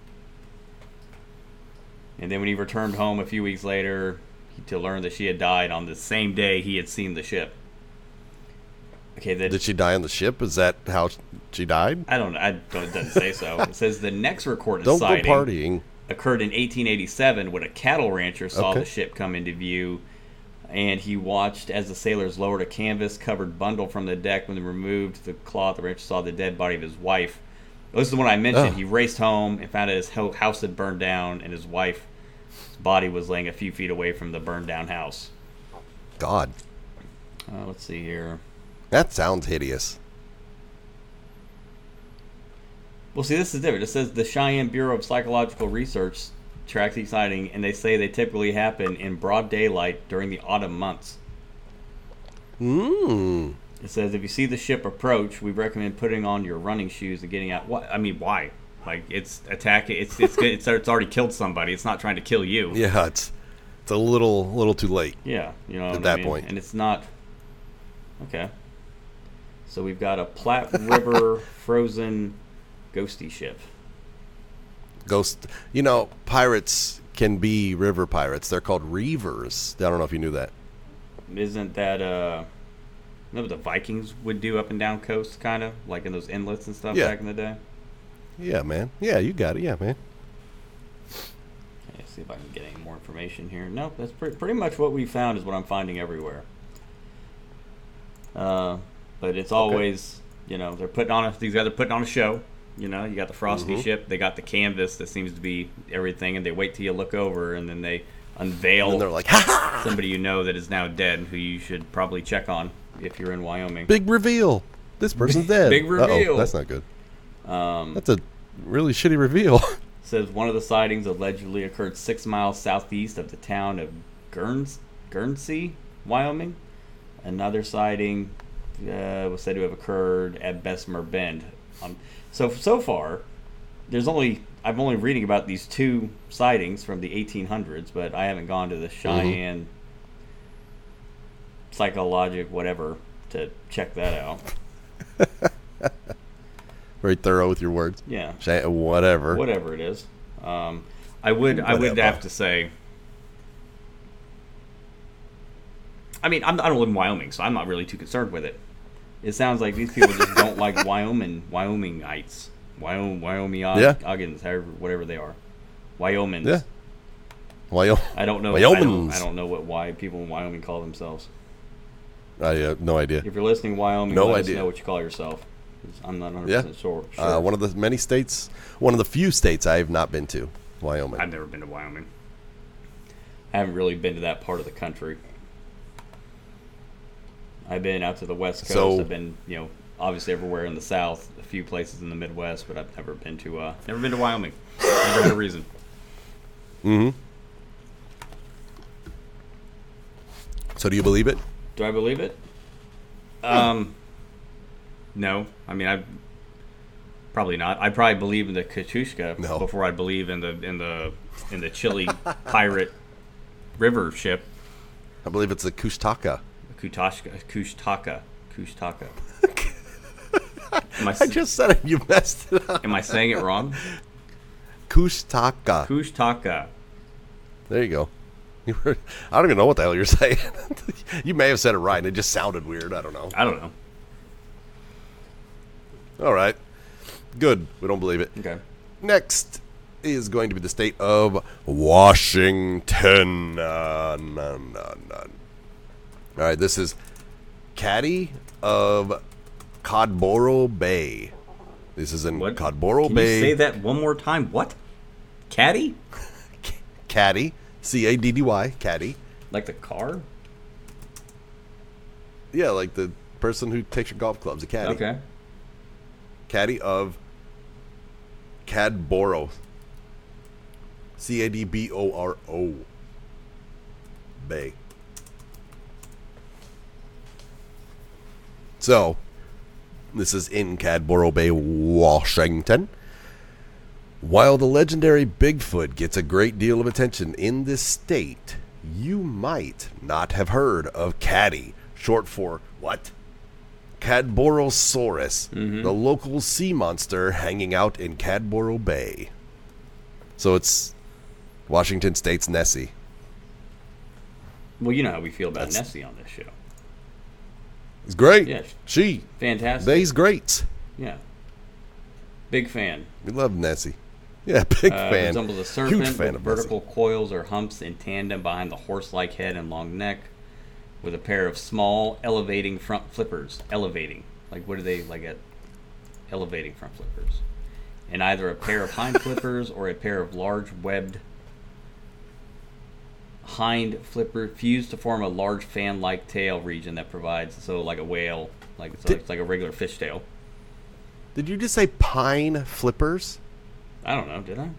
And then when he returned home a few weeks later he- to learn that she had died on the same day he had seen the ship. Okay, the, Did she die on the ship? Is that how she died? I don't know. I don't, it doesn't say so. It says the next recorded Don't go sighting. partying. occurred in eighteen eighty-seven when a cattle rancher saw Okay. the ship come into view, and he watched as the sailors lowered a canvas-covered bundle from the deck. When they removed the cloth, the rancher saw the dead body of his wife. This is the one I mentioned. Oh. He raced home and found out his ho- house had burned down, and his wife's body was laying a few feet away from the burned-down house. God, Uh, let's see here. that sounds hideous. Well, see, this is different. It says the Cheyenne Bureau of Psychological Research tracks each sighting, and they say they typically happen in broad daylight during the autumn months. Mmm. It says if you see the ship approach, we recommend putting on your running shoes and getting out. What? I mean, why? Like it's attacking. It's it's it's it's already killed somebody. It's not trying to kill you. Yeah, it's it's a little little too late. Yeah, you know what At I that mean? point. And it's not. Okay. So we've got a Platte River frozen ghosty ship. Ghost. You know, pirates can be river pirates. They're called reavers. I don't know if you knew that. Isn't that uh? You know what the Vikings would do up and down coast, kind of like in those inlets and stuff Yeah. back in the day. Yeah, man. Yeah, you got it. Yeah, man. Okay, see if I can get any more information here. Nope, that's pretty pretty much what we found is what I'm finding everywhere. Uh, but it's always, you know, they're putting on a, these guys are putting on a show. You know, you got the Frosty Mhm. ship, they got the canvas that seems to be everything, and they wait till you look over, and then they unveil And they're like, ha ha! somebody you know that is now dead, who you should probably check on if you're in Wyoming. Big reveal. This person's dead. Big Uh-oh, reveal. that's not good. Um, That's a really shitty reveal. says one of the sightings allegedly occurred six miles southeast of the town of Guerns- Guernsey, Wyoming. Another sighting uh, was said to have occurred at Bessemer Bend. Um, so so far, there's only I'm only reading about these two sightings from the eighteen hundreds, but I haven't gone to the Cheyenne psychologic whatever to check that out. Very thorough with your words. Yeah. Shay- Whatever. Whatever it is. Um, I would I would Whatever. have to say. I mean, I'm, I don't live in Wyoming, so I'm not really too concerned with it. It sounds like these people just don't like Wyoming, Wyomingites, Wyoming, Wyoming, Yeah. Oggins, however, whatever they are, Wyomings. Yeah. Wyoming. I don't know. I don't, Wyomings. I don't know what why people in Wyoming call themselves. I have no idea. If you're listening, Wyoming, No let idea. us know what you call yourself. 'Cause I'm not one hundred Yeah. percent sure. sure. Uh, one of the many states, one of the few states I have not been to, Wyoming. I've never been to Wyoming. I haven't really been to that part of the country. I've been out to the West Coast. So- I've been, you know, obviously everywhere in the South, a few places in the Midwest, but I've never been to, uh, never been to Wyoming. Never had a reason. Mm-hmm. So do you believe it? Do I believe it? Um, no. I mean, I probably not. I probably believe in the Katushka No. before I believe in the in the in the Chile pirate river ship. I believe it's the Kushtaka. Kutashka, Kushtaka, Kushtaka. Am I, I just said it. You messed it up. am I saying it wrong? Kushtaka. Kushtaka. There you go. You were, I don't even know what the hell you're saying. You may have said it right, and it just sounded weird. I don't know. I don't know. All right. Good. We don't believe it. Okay. Next is going to be the state of Washington. Uh, no, no, no. All right. This is Caddy of Codboro Bay. This is in What? Codboro Can Bay. you say that one more time? What? Caddy? Caddy. C A D D Y. Caddy. Like the car? Yeah, like the person who takes your golf clubs. A caddy. Okay. Caddy of Cadboro. C A D B O R O. Bay. So, this is in Cadboro Bay, Washington. While the legendary Bigfoot gets a great deal of attention in this state, you might not have heard of Caddy, short for what? Cadborosaurus, Mhm. the local sea monster hanging out in Cadboro Bay. So it's Washington State's Nessie. Well, you know how we feel about That's- Nessie on this show. It's great. Yeah. She. Fantastic. They's great. Yeah. Big fan. We love Nessie. Yeah, big Uh, fan. resembles a Huge serpent fan with of vertical Nessie. coils or humps in tandem behind the horse-like head and long neck, with a pair of small elevating front flippers. Elevating, like what are they like at? Elevating front flippers, and either a pair of hind flippers or a pair of large webbed hind flipper fused to form a large fan-like tail region that provides so like a whale, like so Did- it's like a regular fish tail. Did you just say pine flippers? I don't know, did I?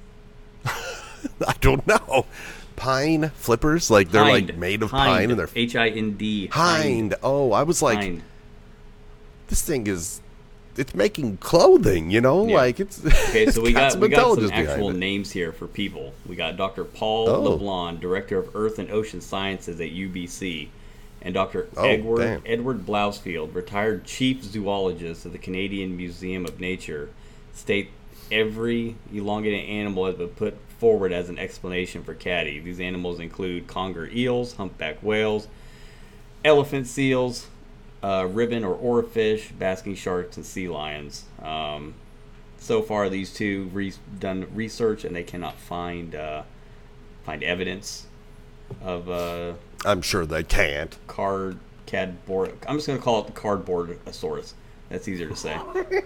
I don't know. Pine flippers? Like they're Hind. like made of Hind. pine and they're H I N D. hind. Oh, I was like, Hind. this thing is, it's making clothing, you know? Yeah. Like it's, Okay, it's so we got some we got some intelligence behind actual it. names here for people. We got Doctor Paul Oh. LeBlanc, Director of Earth and Ocean Sciences at U B C, and Doctor Oh, Edward damn. Edward Blousfield, retired Chief Zoologist of the Canadian Museum of Nature, state every elongated animal has been put forward as an explanation for caddy. These animals include conger eels, humpback whales, elephant seals, uh, ribbon or oarfish, basking sharks, and sea lions. Um, so far, these two re- done research and they cannot find uh, find evidence of uh, I'm sure they can't. card cardboard. I'm just gonna call it the cardboardosaurus. That's easier to say.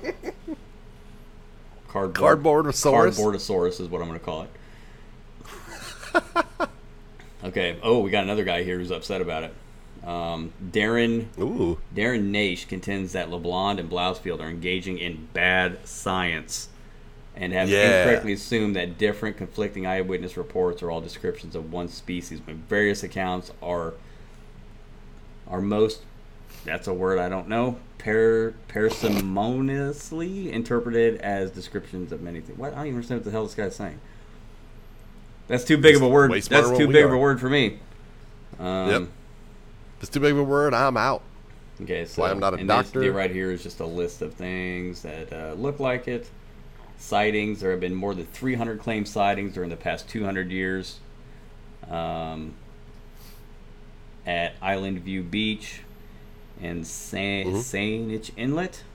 Cardboard. Cardboardosaurus? Cardboardosaurus is what I'm gonna call it. Okay. Oh, we got another guy here who's upset about it. Um, Darren Ooh. Darren Naish contends that LeBlanc and Blousfield are engaging in bad science and have Yeah. incorrectly assumed that different conflicting eyewitness reports are all descriptions of one species when various accounts are are most, that's a word I don't know, par, parsimoniously interpreted as descriptions of many things. What? I don't even understand what the hell this guy's saying. That's too big of a word. Way smarter That's than too we big of are. a word for me. Um, Yep. If it's too big of a word, I'm out. Okay, so Why I'm not a and this doctor. deal right here is just a list of things that uh, look like it. Sightings. There have been more than three hundred claimed sightings during the past two hundred years. Um, at Island View Beach and San Mhm. Saanich Inlet.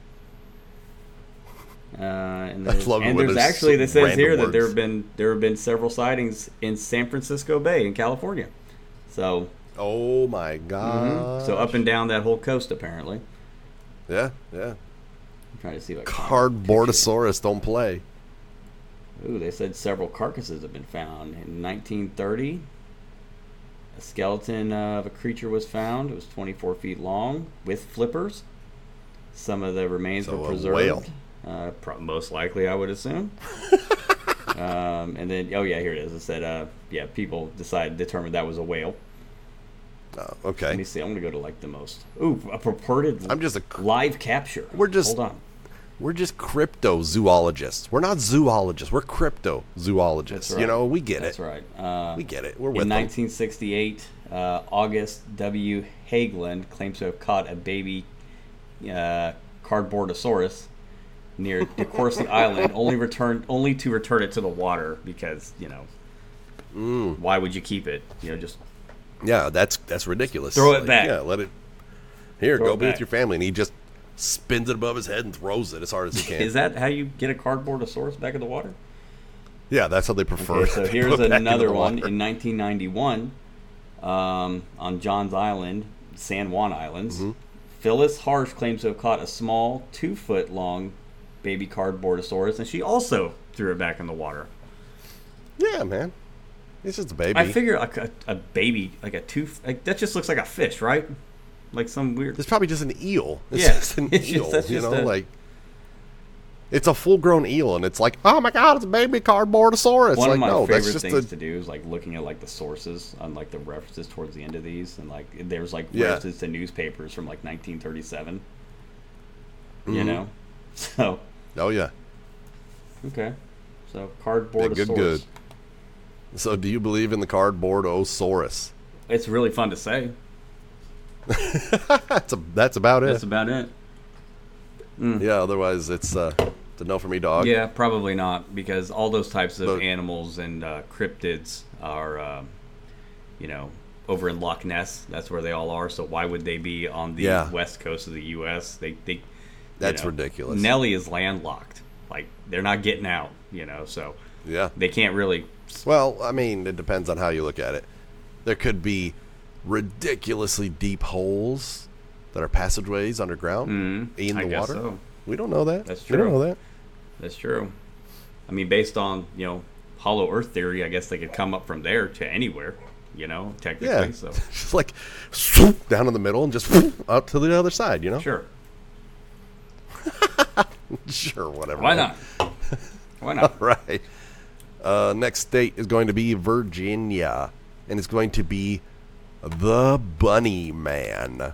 Uh, and there's, love it and when there's there's actually this says random here that there words. have been there have been several sightings in San Francisco Bay in California. So Oh my god. so up and down that whole coast apparently. Yeah, yeah. I'm trying to see what kind of picture. Cardboardosaurus don't play. Ooh, they said several carcasses have been found. In nineteen thirty, a skeleton uh, of a creature was found. It was twenty-four feet long with flippers. Some of the remains So were a preserved. whale. Uh, pro- most likely, I would assume. um, and then, oh yeah, here it is. It said, uh, yeah, people decided, determined that was a whale. Oh, Let okay. me see. I'm gonna go to like the most. Ooh, a purported. I'm just a- live capture. We're just- hold on. We're just cryptozoologists. We're not zoologists. We're cryptozoologists. That's right. You know, we get That's it. right. Uh, We get it. We're with In them. nineteen sixty-eight, uh, August W. Hageland claims to have caught a baby uh, cardboardosaurus near DeCourcy Island, only returned only to return it to the water because you know Mm. why would you keep it? You know, just Yeah, that's that's ridiculous. Throw it Like, back. Yeah, let it. Here, Throw go it be back. with your family, and he just spins it above his head and throws it as hard as he can. is that how you get a cardboardosaurus back in the water? Yeah, that's how they prefer. Okay, so it. here's Put it back into another the one. water. In nineteen ninety-one, um, on Johns Island, San Juan Islands, Mm-hmm. Phyllis Harsh claims to have caught a small, two-foot-long baby cardboardosaurus, and she also threw it back in the water. Yeah, man. It's just a baby. I figure like a, a baby, like a two, like, that just looks like a fish, right? Like some weird. It's probably just an eel. It's Yeah, just an it's just- eel. that's you just know, a- like it's a full-grown eel, and it's like, oh my god, it's a baby cardboardosaurus. One like, of my no, that's favorite just things a to do is like looking at like the sources on like the references towards the end of these, and like there's like Yeah. references to newspapers from like nineteen thirty-seven. You Mhm. know, so oh yeah. okay, so Yeah, cardboard. good, good. So, do you believe in the cardboardosaurus? It's really fun to say. that's a, that's about it. That's about it. Yeah. Otherwise, it's uh, it's a no for me, dog. Yeah, probably not, because all those types of But- animals and uh, cryptids are, um, you know, over in Loch Ness. That's where they all are. So why would they be on the Yeah. west coast of the U S? They, they, you That's know, ridiculous. Nelly is landlocked. Like they're not getting out, you know. So Yeah. they can't really. Well, I mean, it depends on how you look at it. There could be ridiculously deep holes that are passageways underground Mm, in the I guess water. so. We don't know that. That's We don't true. know that. That's true. I mean, based on you know hollow Earth theory, I guess they could come up from there to anywhere. You know, technically. Yeah. So Just like swoop down in the middle and just whoop out to the other side, you know? sure. Sure, whatever. Why man. not? Why not? Right. Uh, next state is going to be Virginia, and it's going to be the Bunny Man.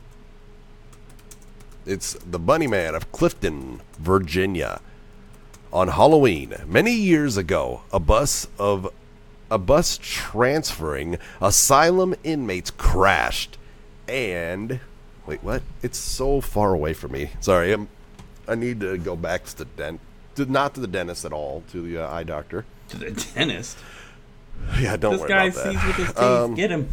It's the Bunny Man of Clifton, Virginia. On Halloween, many years ago, a bus of a bus transferring asylum inmates crashed, and wait, what? It's so far away from me. Sorry, I'm, I need to go back to the dent. To, not to the dentist at all, to the uh, eye doctor. To the dentist. Yeah, don't This worry guy about that. sees with his teeth. Um, Get him.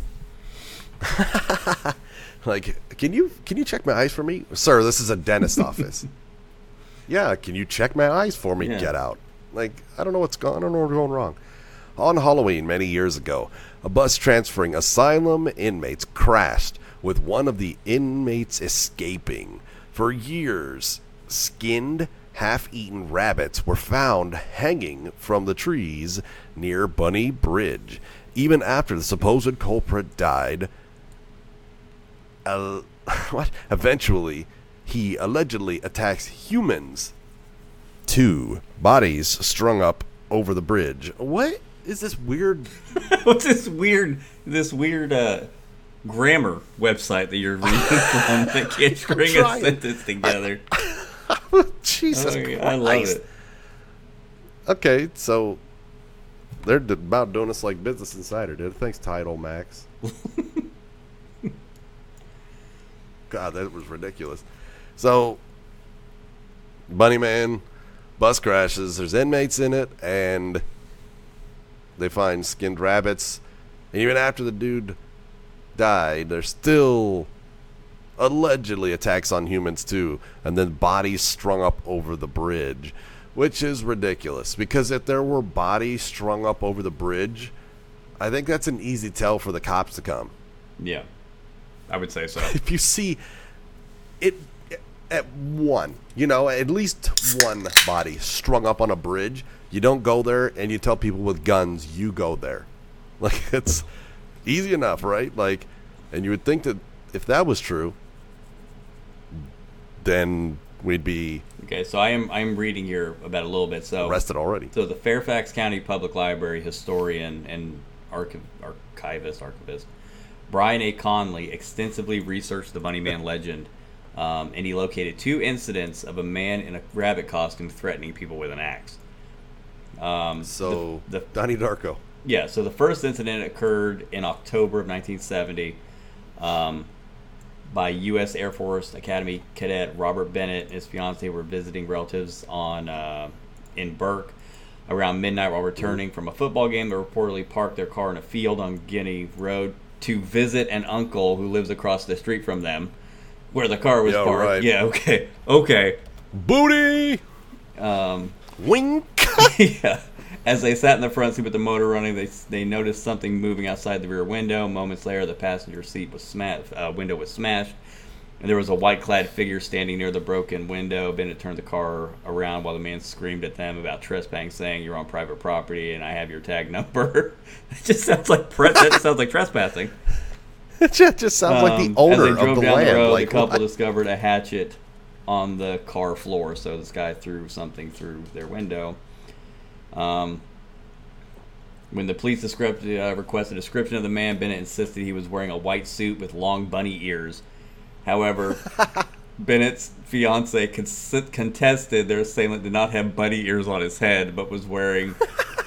Like, can you can you check my eyes for me, sir? This is a dentist office. Yeah, can you check my eyes for me? Yeah. Get out. Like, I don't know what's going. I don't know what's going wrong. On Halloween, many years ago, a bus transferring asylum inmates crashed, with one of the inmates escaping. For years, skinned, half-eaten rabbits were found hanging from the trees near Bunny Bridge. Even after the supposed culprit died, uh, what? Eventually, he allegedly attacks humans. Two bodies strung up over the bridge. What is this weird? What's this weird, this weird uh, grammar website that you're reading from that can't string a trying. sentence together? Jesus Oh, Christ! I love it. Okay, so they're d- about doing us like Business Insider did. Thanks, Tidal Max. God, that was ridiculous. So, Bunny Man, bus crashes. There's inmates in it, and they find skinned rabbits. And even after the dude died, there's still allegedly attacks on humans too, and then bodies strung up over the bridge, which is ridiculous. Because if there were bodies strung up over the bridge, I think that's an easy tell for the cops to come. Yeah, I would say so. If you see it at one, you know, at least one body strung up on a bridge, you don't go there and you tell people with guns, you go there. Like, it's easy enough, right? Like, and you would think that if that was true, then we'd be Okay, so I am I'm reading here about a little bit. So arrested already. So the Fairfax County Public Library historian and archiv- archivist, archivist Brian A. Conley extensively researched the Bunny Man legend, um, and he located two incidents of a man in a rabbit costume threatening people with an axe. Um, So, the, the Donnie Darko. yeah, so the first incident occurred in October of nineteen seventy. Um, by U S Air Force Academy cadet Robert Bennett and his fiancee were visiting relatives on uh, in Burke around midnight while returning from a football game. They reportedly parked their car in a field on Guinea Road to visit an uncle who lives across the street from them, where the car was Yeah, parked. right. Yeah, okay, okay. Booty! Um, Wink! yeah. As they sat in the front seat with the motor running, they they noticed something moving outside the rear window. Moments later, the passenger seat was smashed. Uh, window was smashed, and there was a white-clad figure standing near the broken window. Bennett turned the car around while the man screamed at them about trespassing, saying, "You're on private property, and I have your tag number." It just sounds like pre- that sounds like trespassing. It just just sounds like Um, the owner As they drove of the down land. the road, like, the couple what? discovered a hatchet on the car floor. So this guy threw something through their window. Um, when the police described, uh, requested a description of the man, Bennett insisted he was wearing a white suit with long bunny ears. However, Bennett's fiance con- contested their assailant did not have bunny ears on his head, but was wearing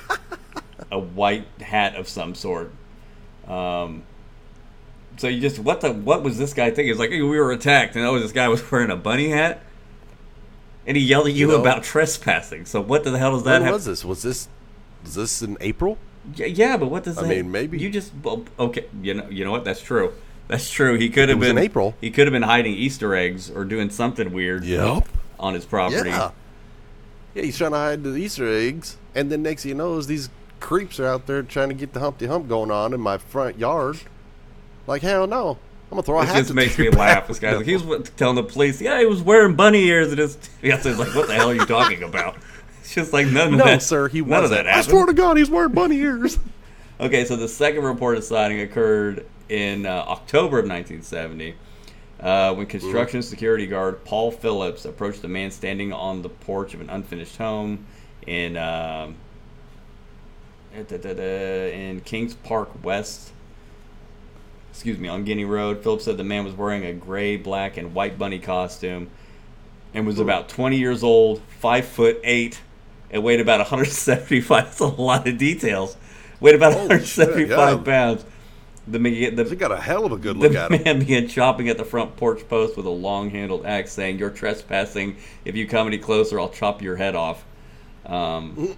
a white hat of some sort. Um, so you just what the what was this guy thinking? It's like, hey, we were attacked, and oh, this guy was wearing a bunny hat, and he yelled at you, You know, about trespassing. So what the hell does that When have? was this? Was this was this in April? Yeah, yeah, but what does I that? mean, maybe- you just well, okay. You know, you know what? That's true. That's true. He could have It was been in April. He could have been hiding Easter eggs or doing something weird Yep. on his property. Yeah. Yeah, he's trying to hide the Easter eggs, and then next thing you know, is these creeps are out there trying to get the Humpty Hump going on in my front yard. Like, hell no. I'm going to throw a It hat just to makes your me back. laugh. This guy's like, he was what- telling the police, yeah, he was wearing bunny ears. And his fiance's like, what the hell are you talking about? It's just like none of No, that. sir, he none wasn't. of that I happened. swear to God, he's wearing bunny ears. Okay, so the second reported sighting occurred in uh, October of nineteen seventy uh, when construction security guard Paul Phillips approached a man standing on the porch of an unfinished home in um, in Kings Park West. Excuse me, on Guinea Road. Phillips said the man was wearing a gray, black, and white bunny costume and was about twenty years old, five foot eight, and weighed about one hundred seventy-five. That's a lot of details. Weighed about Holy one hundred seventy-five shit, pounds. The, man- the, He got a hell of a good the look at him. man began chopping at the front porch post with a long-handled axe, saying, "You're trespassing. If you come any closer, I'll chop your head off." Um,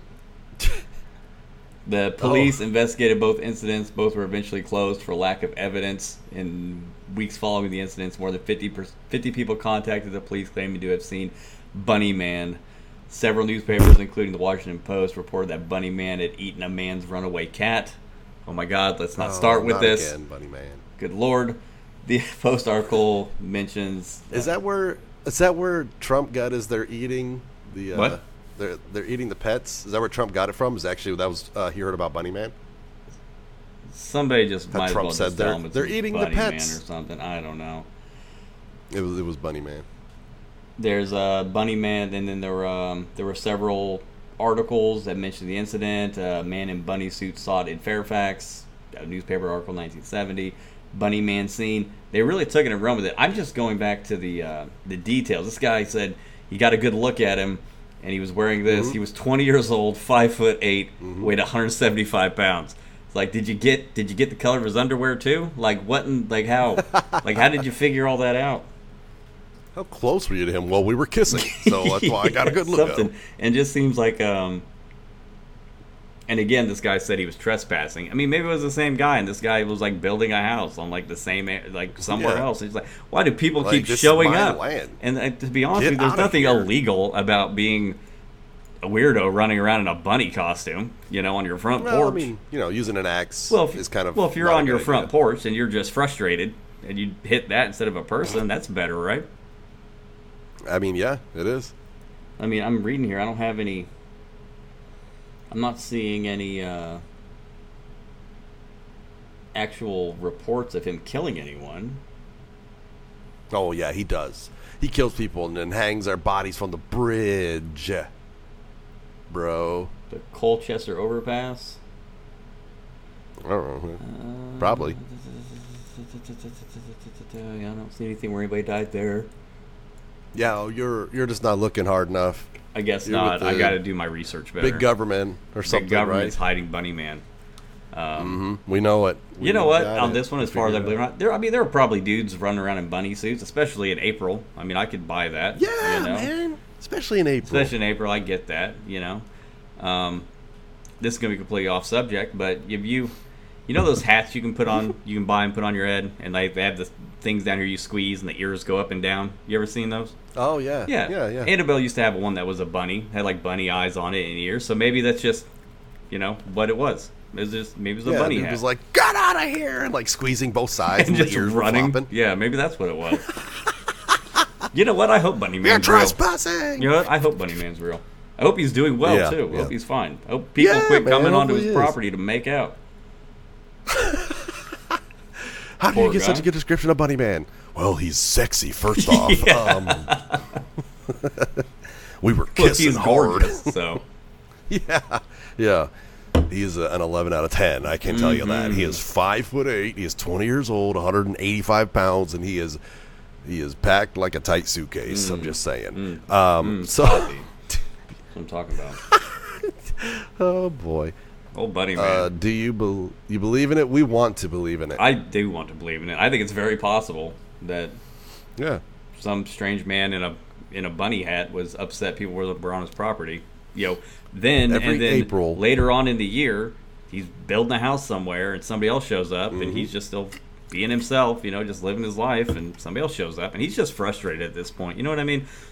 the police Oh. investigated both incidents. Both were eventually closed for lack of evidence. In weeks following the incidents, more than fifty, per, fifty people contacted the police claiming to have seen Bunny Man. Several newspapers, including the Washington Post, reported that Bunny Man had eaten a man's runaway cat. Oh my God, let's not Oh, start with not this. again, bunny man. Good Lord. The Post article mentions... Is that where is that where Trump got his they're eating the uh, What? they're they're eating the pets? Is that where Trump got it from? Is actually that was uh, he heard about Bunny Man? Somebody just That might Trump as said well just they're- tell him it's they're a eating the Bunny Man or pets. something. I don't know. It was it was Bunny Man. There's a Bunny Man, and then there were um, there were several articles that mentioned the incident. A man in bunny suit saw it in Fairfax. A newspaper article, nineteen seventy. Bunny Man seen. They really took it and run with it. I'm just going back to the uh, the details. This guy said he got a good look at him, and he was wearing this. Mm-hmm. He was twenty years old, five foot eight, weighed one hundred seventy-five pounds. It's like, did you get did you get the color of his underwear too? Like what? In, like how? Like how did you figure all that out? How close were you to him? Well, we were kissing, so that's why I got a good look at him. And just seems like, um, and again, this guy said he was trespassing. I mean, maybe it was the same guy, and this guy was like building a house on like the same, a- like somewhere Yeah. else. And he's like, why do people Like, keep this is showing my up? land. And uh, to be honest Get with you, there's outta nothing here. illegal about being a weirdo running around in a bunny costume, you know, on your front Well, porch. I mean, you know, using an axe well, if, is kind of well, if you're not a on your good front idea. porch and you're just frustrated and you hit that instead of a person, that's better, right? I mean, yeah, it is. I mean, I'm reading here. I don't have any. I'm not seeing any uh, actual reports of him killing anyone. Oh yeah, he does. He kills people and then hangs their bodies from the bridge, bro. The Colchester overpass. I don't know. Probably. Yeah, I don't see anything where anybody died there. Yeah, oh, you're you're just not looking hard enough. I guess You're not. with I the got to do my research better. Big government or something, Big government's right? hiding Bunny Man. Um, hmm We know it. We You know what? got On it. this one, We as far as I figured believe, it it or out. not, there. I mean, there are probably dudes running around in bunny suits, especially in April. I mean, I could buy that. Yeah, you know? man. Especially in April. Especially in April, I get that. You know, um, this is gonna be completely off subject, but if you, you know, those hats you can put on, you can buy and put on your head, and like they have the things down here you squeeze, and the ears go up and down. You ever seen those? Oh yeah. Yeah, Yeah, yeah. Annabelle used to have one that was a bunny, had like bunny eyes on it and ears. So maybe that's just, you know, what it was. It was just maybe it was a yeah, bunny dude hat. was like, "Get out of here!" and like squeezing both sides and and, just the ears were running. flopping. Yeah, maybe that's what it was. You know what? I hope Bunny You're Man's real. trespassing. You know what? I hope Bunny Man's real. I hope he's doing well Yeah, too. I yeah. hope he's fine. I hope people Yeah, quit man, coming onto hopefully his he is. property to make out. How did Poor you get such guy. a good description of Bunny Man? Well, he's sexy. First off, um, we were Look, kissing he's hard. gorgeous. So Yeah, yeah. He is a, an eleven out of ten. I can tell you that. Mm-hmm. He is five foot eight. He is twenty years old, one hundred eighty-five pounds, and he is he is packed like a tight suitcase. I'm just saying. Um, so, Ozzy. That's what I'm talking about. oh boy, Old Bunny Man. uh, do you bel you believe in it? We want to believe in it. I do want to believe in it. I think it's very possible that yeah, some strange man in a in a bunny hat was upset people were, were on his property. You know, then Every and then April. later on in the year, he's building a house somewhere, and somebody else shows up, Mm-hmm. and he's just still being himself. You know, just living his life, and somebody else shows up, and he's just frustrated at this point. You know what I mean?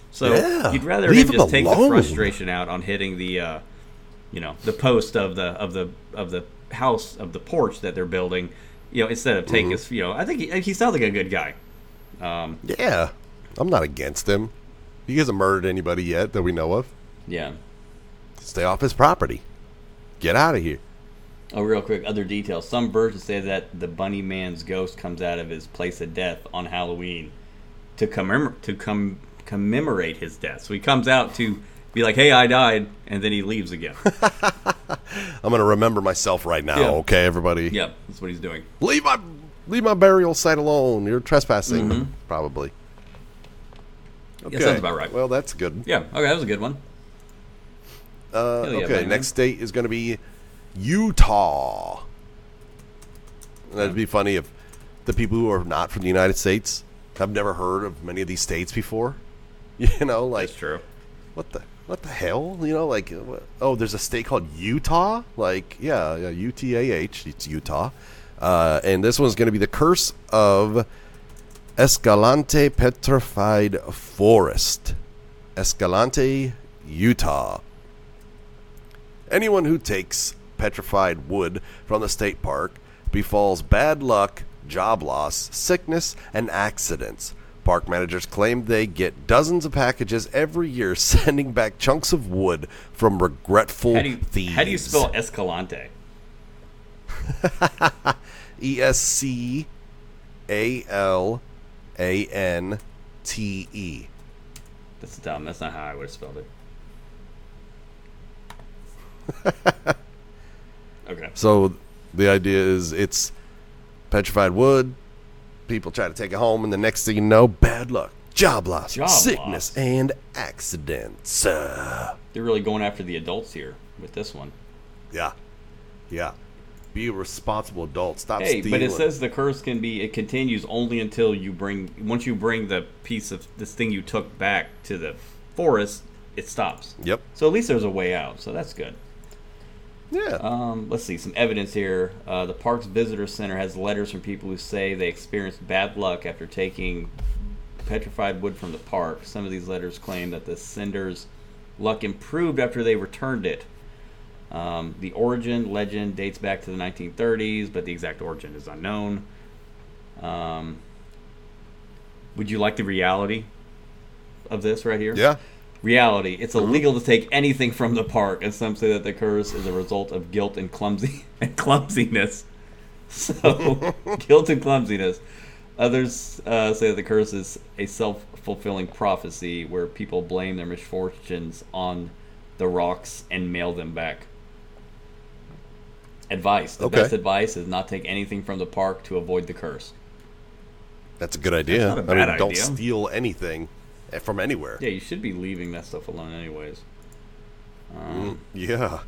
So Yeah. you'd rather Leave him him just take the alone. frustration out on hitting the, uh, you know, the post of the of the of the house of the porch that they're building. You know, instead of taking Mm-hmm. his, you know, I think he, he sounds like a good guy. Um, Yeah, I'm not against him. He hasn't murdered anybody yet that we know of. yeah. Stay off his property. Get out of here. Oh, real quick, other details. Some versions say that the Bunny Man's ghost comes out of his place of death on Halloween to commemorate to com- commemorate his death. So he comes out to be like, "Hey, I died," and then he leaves again. I'm gonna remember myself right now. Yeah. Okay, everybody. Yep, that's what he's doing. Leave my leave my burial site alone. You're trespassing, probably. Okay. Mm-hmm. sounds about right. Well, that's good. Yeah, okay, that was a good one. Uh, Hell yeah, okay, Bunny Man. next state is going to be Utah. That'd be funny if the people who are not from the United States have never heard of many of these states before. You know, like That's true. what the what the hell? You know, like what, oh, there's a state called Utah. Like yeah, yeah U T A H. It's Utah, uh, and this one's going to be the curse of Escalante Petrified Forest, Escalante, Utah. Anyone who takes petrified wood from the state park befalls bad luck, job loss, sickness, and accidents. Park managers claim they get dozens of packages every year sending back chunks of wood from regretful How do you, thieves. how do you spell Escalante? E S C A L A N T E. That's dumb. That's not how I would have spelled it. Okay. So the idea is it's petrified wood. People try to take it home, and the next thing you know, bad luck, job loss, Job sickness, loss. and accidents. Uh, They're really going after the adults here with this one. yeah, yeah. Be a responsible adult. Stop Hey, stealing. but it says the curse can be, it continues only until you bring, once you bring the piece of this thing you took back to the forest, it stops. Yep. So at least there's a way out, so that's good. Yeah. Um, let's see, some evidence here. Uh, the park's visitor center has letters from people who say they experienced bad luck after taking petrified wood from the park. Some of these letters claim that the sender's luck improved after they returned it. Um, the origin legend dates back to the nineteen thirties, but the exact origin is unknown. Um, would you like the reality of this right here? yeah. Reality. It's illegal to take anything from the park, and some say that the curse is a result of guilt and clumsy and clumsiness. So, guilt and clumsiness. Others uh, say that the curse is a self-fulfilling prophecy where people blame their misfortunes on the rocks and mail them back. Advice. The Okay. best advice is not take anything from the park to avoid the curse. That's a good idea. That's not a I mean, bad don't idea. steal anything from anywhere. Yeah, you should be leaving that stuff alone anyways. Um, Yeah.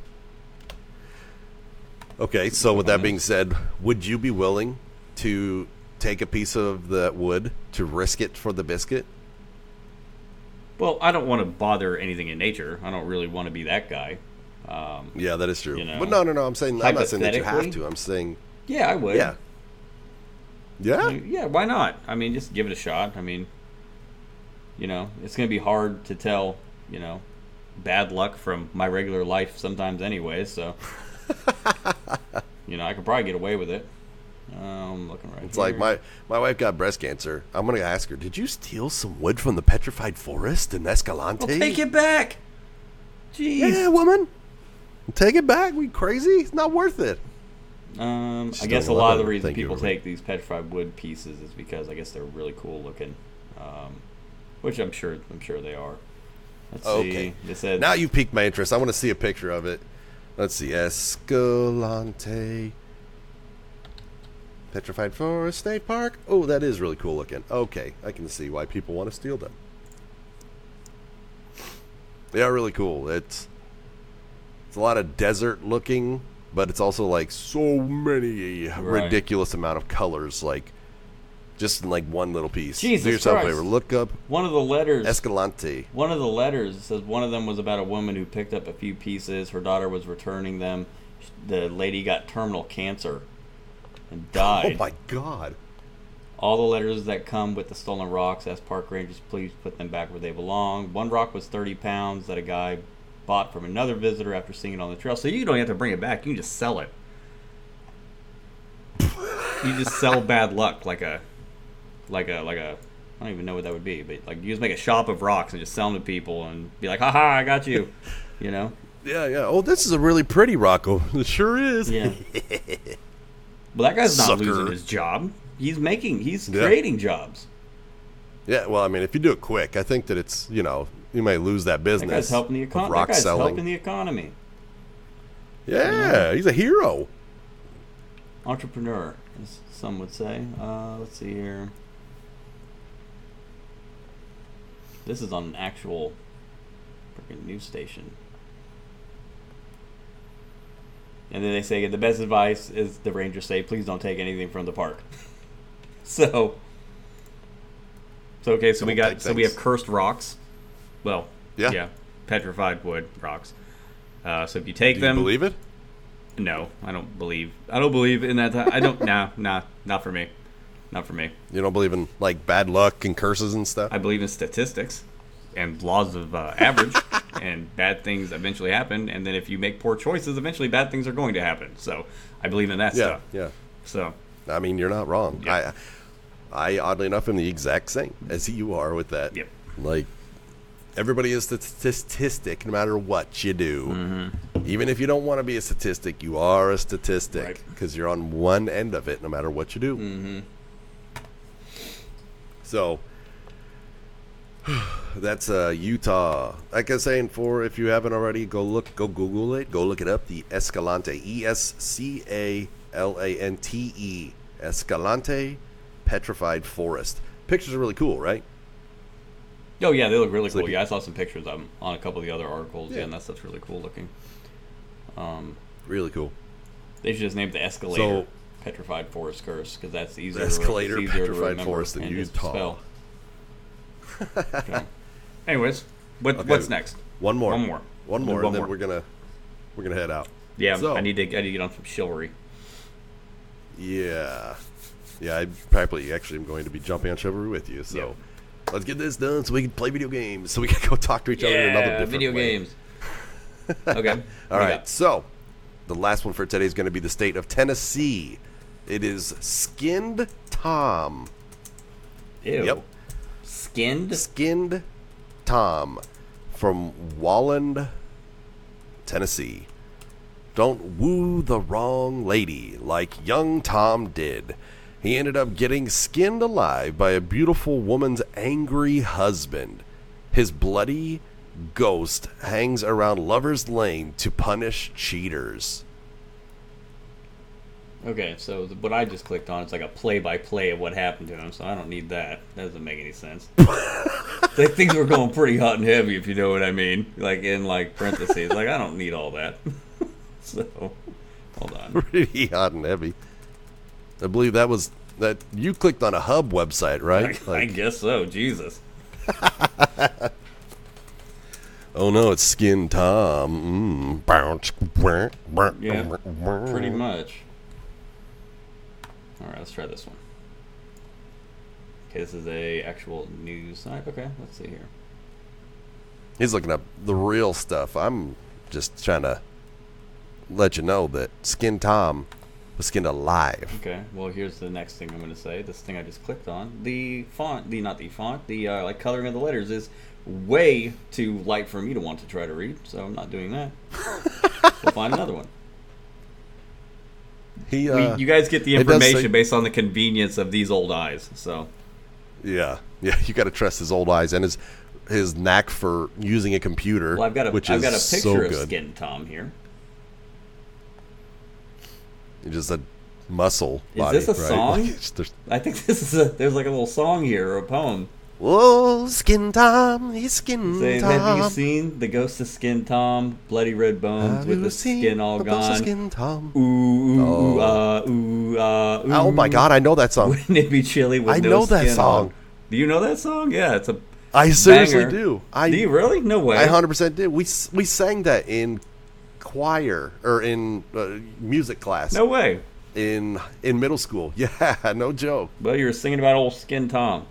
Okay, so with that being said, would you be willing to take a piece of the wood to risk it for the biscuit? Well, I don't want to bother anything in nature. I don't really want to be that guy. Um, Yeah, that is true. You know, but no, no, no. I'm saying I'm not saying that you have hypothetically- to. I'm saying yeah, I would. yeah, yeah. Yeah, why not? I mean, just give it a shot. I mean, you know, it's going to be hard to tell, you know, bad luck from my regular life sometimes anyway, so, you know, I could probably get away with it. Uh, I'm looking right It's here. like my my wife got breast cancer. I'm gonna ask her, did you steal some wood from the petrified forest in Escalante? Well, take it back! Jeez. Yeah, woman. Take it back. We crazy? It's not worth it. Um, She's I guess a doing lot of well. the reason Thank you, people everybody. take these petrified wood pieces is because I guess they're really cool looking, um, which I'm sure I'm sure they are. Let's Okay. see. It said Now you've piqued my interest. I want to see a picture of it. Let's see. Escalante. Petrified Forest State Park. Oh, that is really cool looking. Okay. I can see why people want to steal them. They are really cool. It's it's a lot of desert looking, but it's also like so many Right. ridiculous amount of colors, like just in like one little piece. Jesus Do yourself a Christ. favor. Look up one of the letters. Escalante. One of the letters says one of them was about a woman who picked up a few pieces. Her daughter was returning them. The lady got terminal cancer and Oh died. my god. All the letters that come with the stolen rocks, ask park rangers please put them back where they belong. One rock was thirty pounds that a guy bought from another visitor after seeing it on the trail. So you don't have to bring it back. You can just sell it. You just sell bad luck like a, like a, like a, I don't even know what that would be, but like you just make a shop of rocks and just sell them to people and be like, haha, I got you, you know? Yeah, yeah. Oh, this is a really pretty rock. Oh, it sure is. Yeah. Well, that guy's not Sucker. losing his job. He's making, he's Yeah. creating jobs. Yeah, well, I mean, if you do it quick, I think that it's, you know, you may lose that That business. guy's helping the of economy. rock That guy's selling. helping the economy. Yeah, he's a hero. Entrepreneur, as some would say. Uh, let's see here. This is on an actual freaking news station. And then they say the best advice is the rangers say, please don't take anything from the park. so, so okay, so we Don't got take so we things. have cursed rocks. Well, Yeah. yeah, petrified wood rocks. Uh, so if you take Do them, you believe it? no, I don't believe. I don't believe in that. I don't. Nah, nah, not for me. Not for me. You don't believe in, like, bad luck and curses and stuff? I believe in statistics and laws of uh, average, and bad things eventually happen. And then if you make poor choices, eventually bad things are going to happen. So I believe in that yeah, stuff. yeah. So I mean, you're not wrong. Yeah. I, I, oddly enough, am the exact same as you are with that. Yep. Like, everybody is a statistic no matter what you do. Mm-hmm. Even if you don't want to be a statistic, you are a statistic Right. because you're on one end of it no matter what you do. Mm-hmm. So, that's uh, Utah. Like I was saying, for if you haven't already, go look, go Google it, go look it up. The Escalante, E S C A L A N T E, Escalante Petrified Forest. Pictures are really cool, right? Oh yeah, they look really It's cool. like- Yeah, I saw some pictures of them on a couple of the other articles. Yeah, Yeah. and that stuff's really cool looking. Um, Really cool. they should just name it the Escalator So- Petrified Forest Curse because that's easier. Escalator to, it's easier to Petrified remember Forest in and just Utah. spell. Okay. Anyways, what, Okay. what's next? One more. One more. One We'll do more, one and then more. we're gonna we're gonna head out. Yeah, So- I need to I need to get on some chivalry. Yeah, yeah. I probably actually am going to be jumping on Chivalry with you. So Yep. let's get this done so we can play video games. So we can go talk to each other in another Yeah, different video way. games. Okay. All what do you right. So the last one for today is going to be the state of Tennessee. It is Skinned Tom. got? Ew. Yep. Skinned. Skinned Tom from Walland, Tennessee. Don't woo the wrong lady like young Tom did. He ended up getting skinned alive by a beautiful woman's angry husband. His bloody ghost hangs around Lover's Lane to punish cheaters. Okay, so the- what I just clicked on is like a play-by-play of what happened to him, so I don't need that. That doesn't make any sense. Like, things were going pretty hot and heavy, if you know what I mean. Like, in, like, parentheses. Like, I don't need all that. So, hold on. Pretty hot and heavy. I believe that was that you clicked on a hub website, right? I, I guess so. Jesus. Oh no, it's Skin Tom. Mm. Yeah, pretty much. All right, let's try this one. Okay, this is a actual news site. Okay, let's see here. He's looking up the real stuff. I'm just trying to let you know that Skin Tom was skinned alive. Okay, well, here's the next thing I'm going to say. This thing I just clicked on. The font, the not the font, the uh, like coloring of the letters is way too light for me to want to try to read, so I'm not doing that. We'll find another one. He, We, uh, you guys get the it does say- information based on the convenience of these old eyes. So yeah, yeah. You got to trust his old eyes and his his knack for using a computer, well, I've got a which I've is got a so picture of good. Skin Tom here. Just a muscle Is body. this a right? song? Like, it's just- I think this is a there's like a little song here or a poem. Whoa, Skin Tom, he's Skin Saying, Tom. have you seen the ghost of Skin Tom? Bloody red bones Have with you the seen skin all the ghost of gone. Skin Tom? Ooh, ooh, Oh. ooh, uh, ooh, uh, ooh. Oh my God, I know that song. Wouldn't it be chilly with I no know that skin song. on? Do you know that song? Yeah, it's a I seriously banger. do. I do you really? No way. I one hundred percent did. We s- we sang that in choir or in uh, music class. No way. in in middle school. Yeah, no joke. Well, you were singing about old Skin Tom.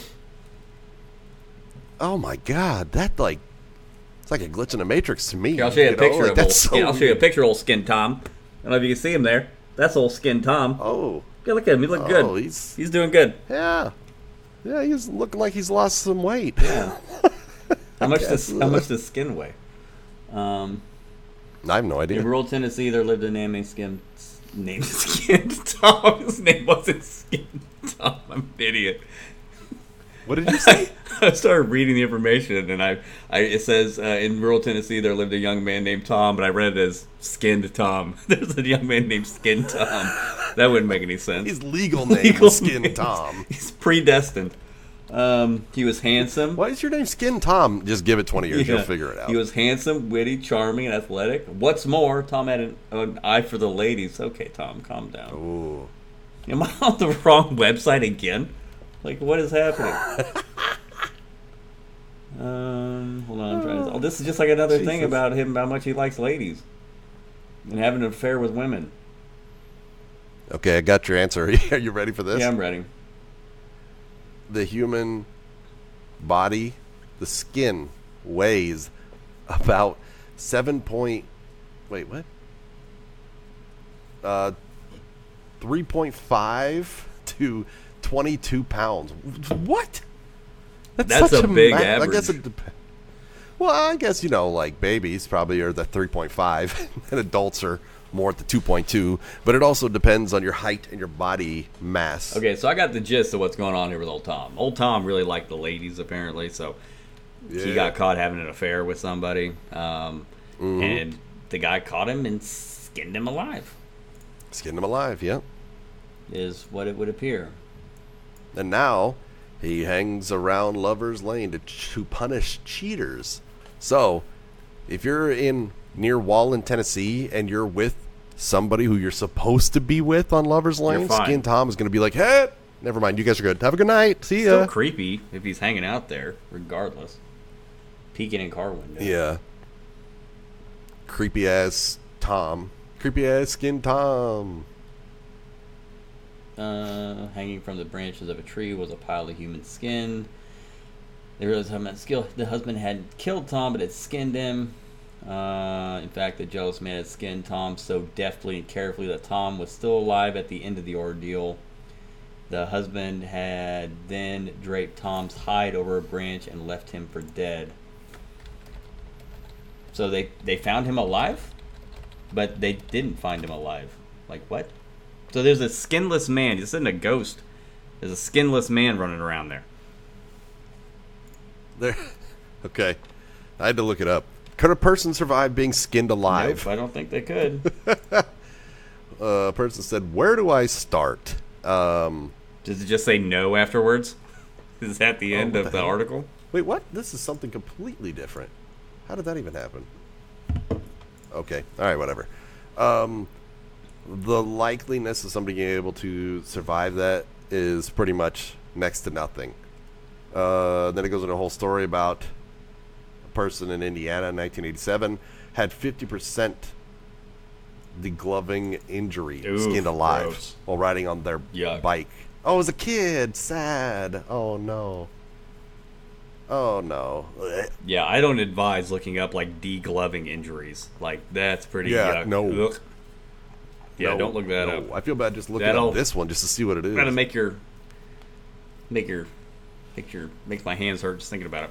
Oh my God, that like it's like a glitch in the matrix to me. Here, I'll show you a know? picture Like, of old that's so Skin. I'll show you a weird. picture of old Skin Tom. I don't know if you can see him there. That's old Skin Tom. Oh, Yeah, look at him. He look oh, good. he's He's doing good. yeah, yeah. He's looking like he's lost some weight. Yeah. How much guess. does how much does Skin weigh? Um, I have no in idea. rural Tennessee, there lived a man named Skin named Skin Tom. His name wasn't Skin Tom. I'm an idiot. What did you say? I started reading the information, and I, I it says uh, in rural Tennessee there lived a young man named Tom, but I read it as Skinned Tom. There's a young man named Skin Tom. That wouldn't make any sense. His legal name Legal was Skin names. Tom. He's predestined. Um, he was handsome. Why is your name Skin Tom? Just give it twenty years, Yeah. you'll figure it out. He was handsome, witty, charming, and athletic. What's more, Tom had an, an eye for the ladies. Okay, Tom, calm down. Ooh. Am I on the wrong website again? Like, what is happening? um, hold on. I'm trying to, oh, this is just like another thing Jesus. about him, how much he likes ladies and having an affair with women. Okay, I got your answer. Are you ready for this? Yeah, I'm ready. The human body, the skin, weighs about seven point. Wait, what? Uh, three point five to twenty-two pounds. What? That's such a big ma- I guess average. it dep- Well, I guess you know, like babies probably are the three point five, and adults are more at the two point two. But it also depends on your height and your body mass. Okay, so I got the gist of what's going on here with old Tom. Old Tom really liked the ladies, apparently, so he Yeah. got caught having an affair with somebody, um, Mm-hmm. and the guy caught him and skinned him alive, Skin them alive, yeah. is what it would appear. And now he hangs around Lover's Lane to, to punish cheaters. So, if you're in near Wallen, Tennessee, and you're with somebody who you're supposed to be with on Lover's Lane, fine. Skin Tom is going to be like, hey, never mind, you guys are good. Have a good night. See Still ya. creepy if he's hanging out there, regardless. Peeking in car windows. Yeah. Creepy ass Tom. Creepy ass Skin Tom. Uh, hanging from the branches of a tree was a pile of human skin. They realized how much skill the husband had killed Tom, but had skinned him. Uh, in fact, the jealous man had skinned Tom so deftly and carefully that Tom was still alive at the end of the ordeal. The husband had then draped Tom's hide over a branch and left him for dead. So they, they found him alive, but they didn't find him alive. Like, what? So there's a skinless man. This isn't a ghost. There's a skinless man running around there. There. Okay. I had to look it up. Could a person survive being skinned alive? Nope, I don't think they could. Uh, a person said, where do I start? Um, Does it just say no afterwards? Is that the end what of the the hell? article? wait, what? This is something completely different. How did that even happen? Okay. All right, whatever. Um, the likeliness of somebody being able to survive that is pretty much next to nothing. Uh, then it goes into a whole story about a person in Indiana in nineteen eighty-seven had fifty percent degloving injury, Ooh, skinned alive gross. while riding on their Yuck. bike. Oh, it was a kid. Sad. Oh, no. Oh, no. Ugh. Yeah, I don't advise looking up like degloving injuries. Like that's pretty. Yeah, yuck. no. Ugh. Yeah, No, don't look that no. up. I feel bad just looking That'll- at this one just to see what it is. Trying to make your, make your, make your, makes my hands hurt just thinking about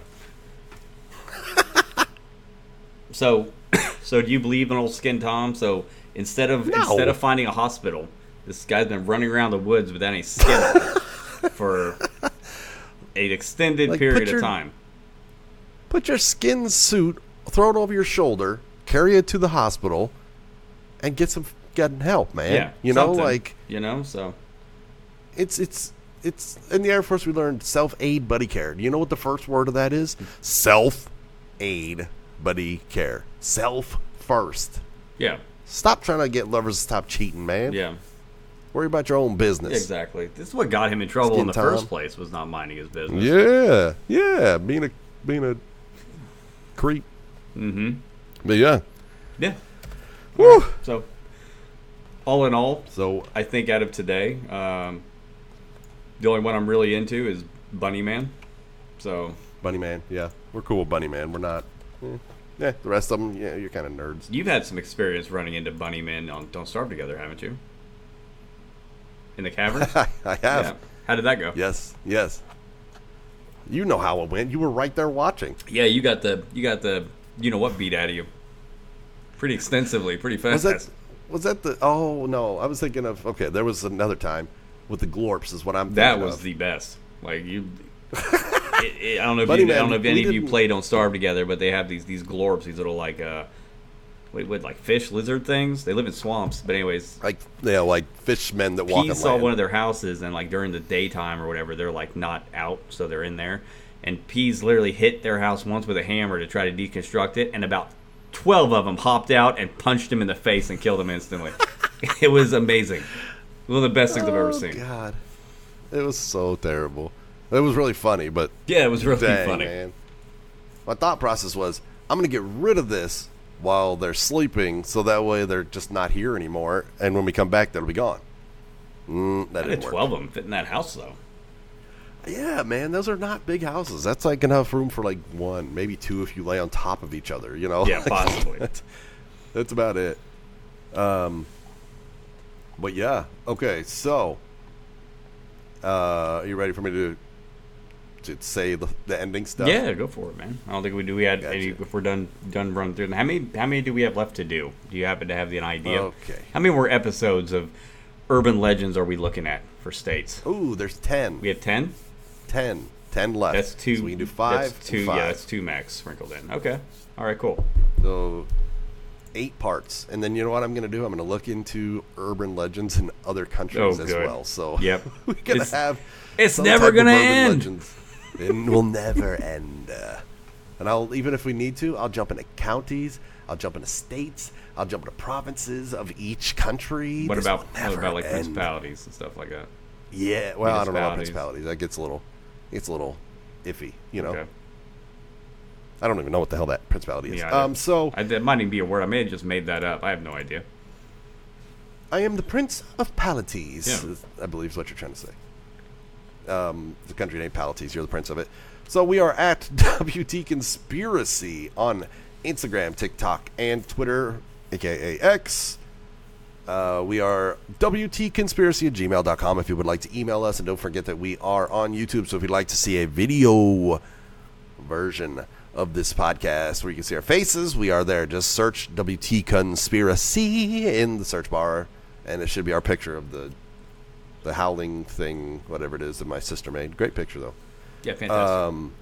it. so, so do you believe in old Skin Tom? So instead of No. instead of finding a hospital, this guy's been running around the woods without any skin on him for an extended Like, period put your- of time. Put your skin suit, throw it over your shoulder, carry it to the hospital, and get some getting help, man. Yeah, you know, something, like you know, so it's it's it's in the Air Force. We learned self aid buddy care. Do you know what the first word of that is? Self aid buddy care. Self first. yeah, Stop trying to get lovers to stop cheating, man. yeah, Worry about your own business. exactly. This is what got him in trouble Skin in the Tom. first place, was not minding his business. Yeah, yeah. Being a being a creep. Mm-hmm. But yeah. Yeah. Whew. So, all in all, So I think out of today, um, the only one I'm really into is Bunny Man. So Bunny Man, yeah, we're cool with Bunny Man. We're not. Eh, yeah, the rest of them, yeah, you're kind of nerds. you've had some experience running into Bunny Men on Don't Starve Together, haven't you? In the cavern? I have. Yeah. How did that go? Yes, yes. You know how it went. You were right there watching. Yeah, you got the you got the you know what beat out of you. Pretty extensively, pretty Was fast. that? Was that the? Oh no, I was thinking of. Okay, there was another time with the Glorps. Is what I'm. That thinking was of. the best. Like you, it, it, I don't know if Bunny you, I Man, don't know if we any of you didn't- play Don't Starve Together, but they have these these glorps, these little like uh, wait, what like fish lizard things. They live in swamps, but anyways, like yeah, like fishmen that walk he on saw land. one of their houses, and like during the daytime or whatever, they're like not out, so they're in there. And Pease literally hit their house once with a hammer to try to deconstruct it, and about twelve of them hopped out and punched him in the face and killed him instantly. It was amazing. One of the best things I've ever Oh, seen. God, it was so terrible. It was really funny, but Yeah, it was really dang, funny. man. My thought process was, I'm gonna get rid of this while they're sleeping, so that way they're just not here anymore, and when we come back, they'll be gone. Mm, that How did didn't work. twelve of them fit in that house, though? Yeah, man, those are not big houses. That's like enough room for like one, maybe two if you lay on top of each other. You know? Yeah, possibly. that's, that's about it. Um, but yeah, okay. So, uh, are you ready for me to to say the, the ending stuff? Yeah, go for it, man. I don't think we do. We had Gotcha. any. If we're done, done running through them. How many? How many do we have left to do? Do you happen to have an idea? Okay. How many more episodes of Urban Legends are we looking at for states? Ooh, there's ten. We have ten. ten. ten left. That's two. So we can do five. That's two. and five. Yeah, that's two max sprinkled in. Okay. All right. Cool. So eight parts, and then you know what I'm going to do? I'm going to look into urban legends in other countries Oh, as good. well. So Yep. we're going to It's- have. it's some never type of gonna urban end. legends. It will never end. Uh, and I'll even if we need to, I'll jump into counties. I'll jump into states. I'll jump into provinces of each country. What This about will what never about like end. principalities and stuff like that? Yeah. Well, I don't know about Municipalities. principalities. That gets a little. It's a little iffy. You know. Okay. I don't even know what the hell that principality is. Yeah. I um. don't- So I, that might even be a word. I may have just made that up. I have no idea. I am the Prince of Palates, Yeah. I believe is what you're trying to say. Um, the country named Palates, you're the prince of it. So we are at W T Conspiracy on Instagram, TikTok, and Twitter, aka X. Uh, we are W T Conspiracy at gmail dot com if you would like to email us. And don't forget that we are on YouTube. So if you'd like to see a video version of this podcast where you can see our faces, we are there. Just search W T Conspiracy in the search bar, and it should be our picture of the the howling thing, whatever it is that my sister made. Great picture though. Yeah, fantastic. Um,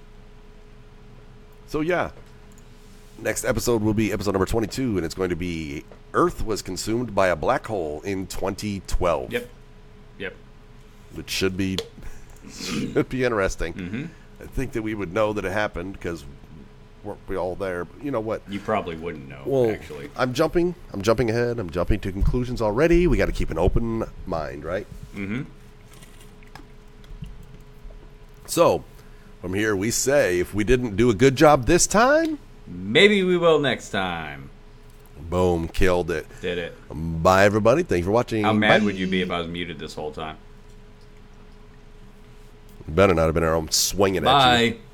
so yeah, next episode will be episode number twenty-two, and it's going to be Earth was consumed by a black hole in twenty twelve. yep. Yep. Which should be should be interesting. Mm-hmm. I think that we would know that it happened because weren't we all there? But you know what? You probably wouldn't know, Well, actually. I'm jumping. I'm jumping ahead. I'm jumping to conclusions already. We got to keep an open mind, right? Mm-hmm. So, from here we say, if we didn't do a good job this time, Maybe we will next time. boom, killed it. Did it. Bye, everybody. Thank you for watching. How mad Bye. would you be if I was muted this whole time? Better not have been there. I'm swinging at you. Bye.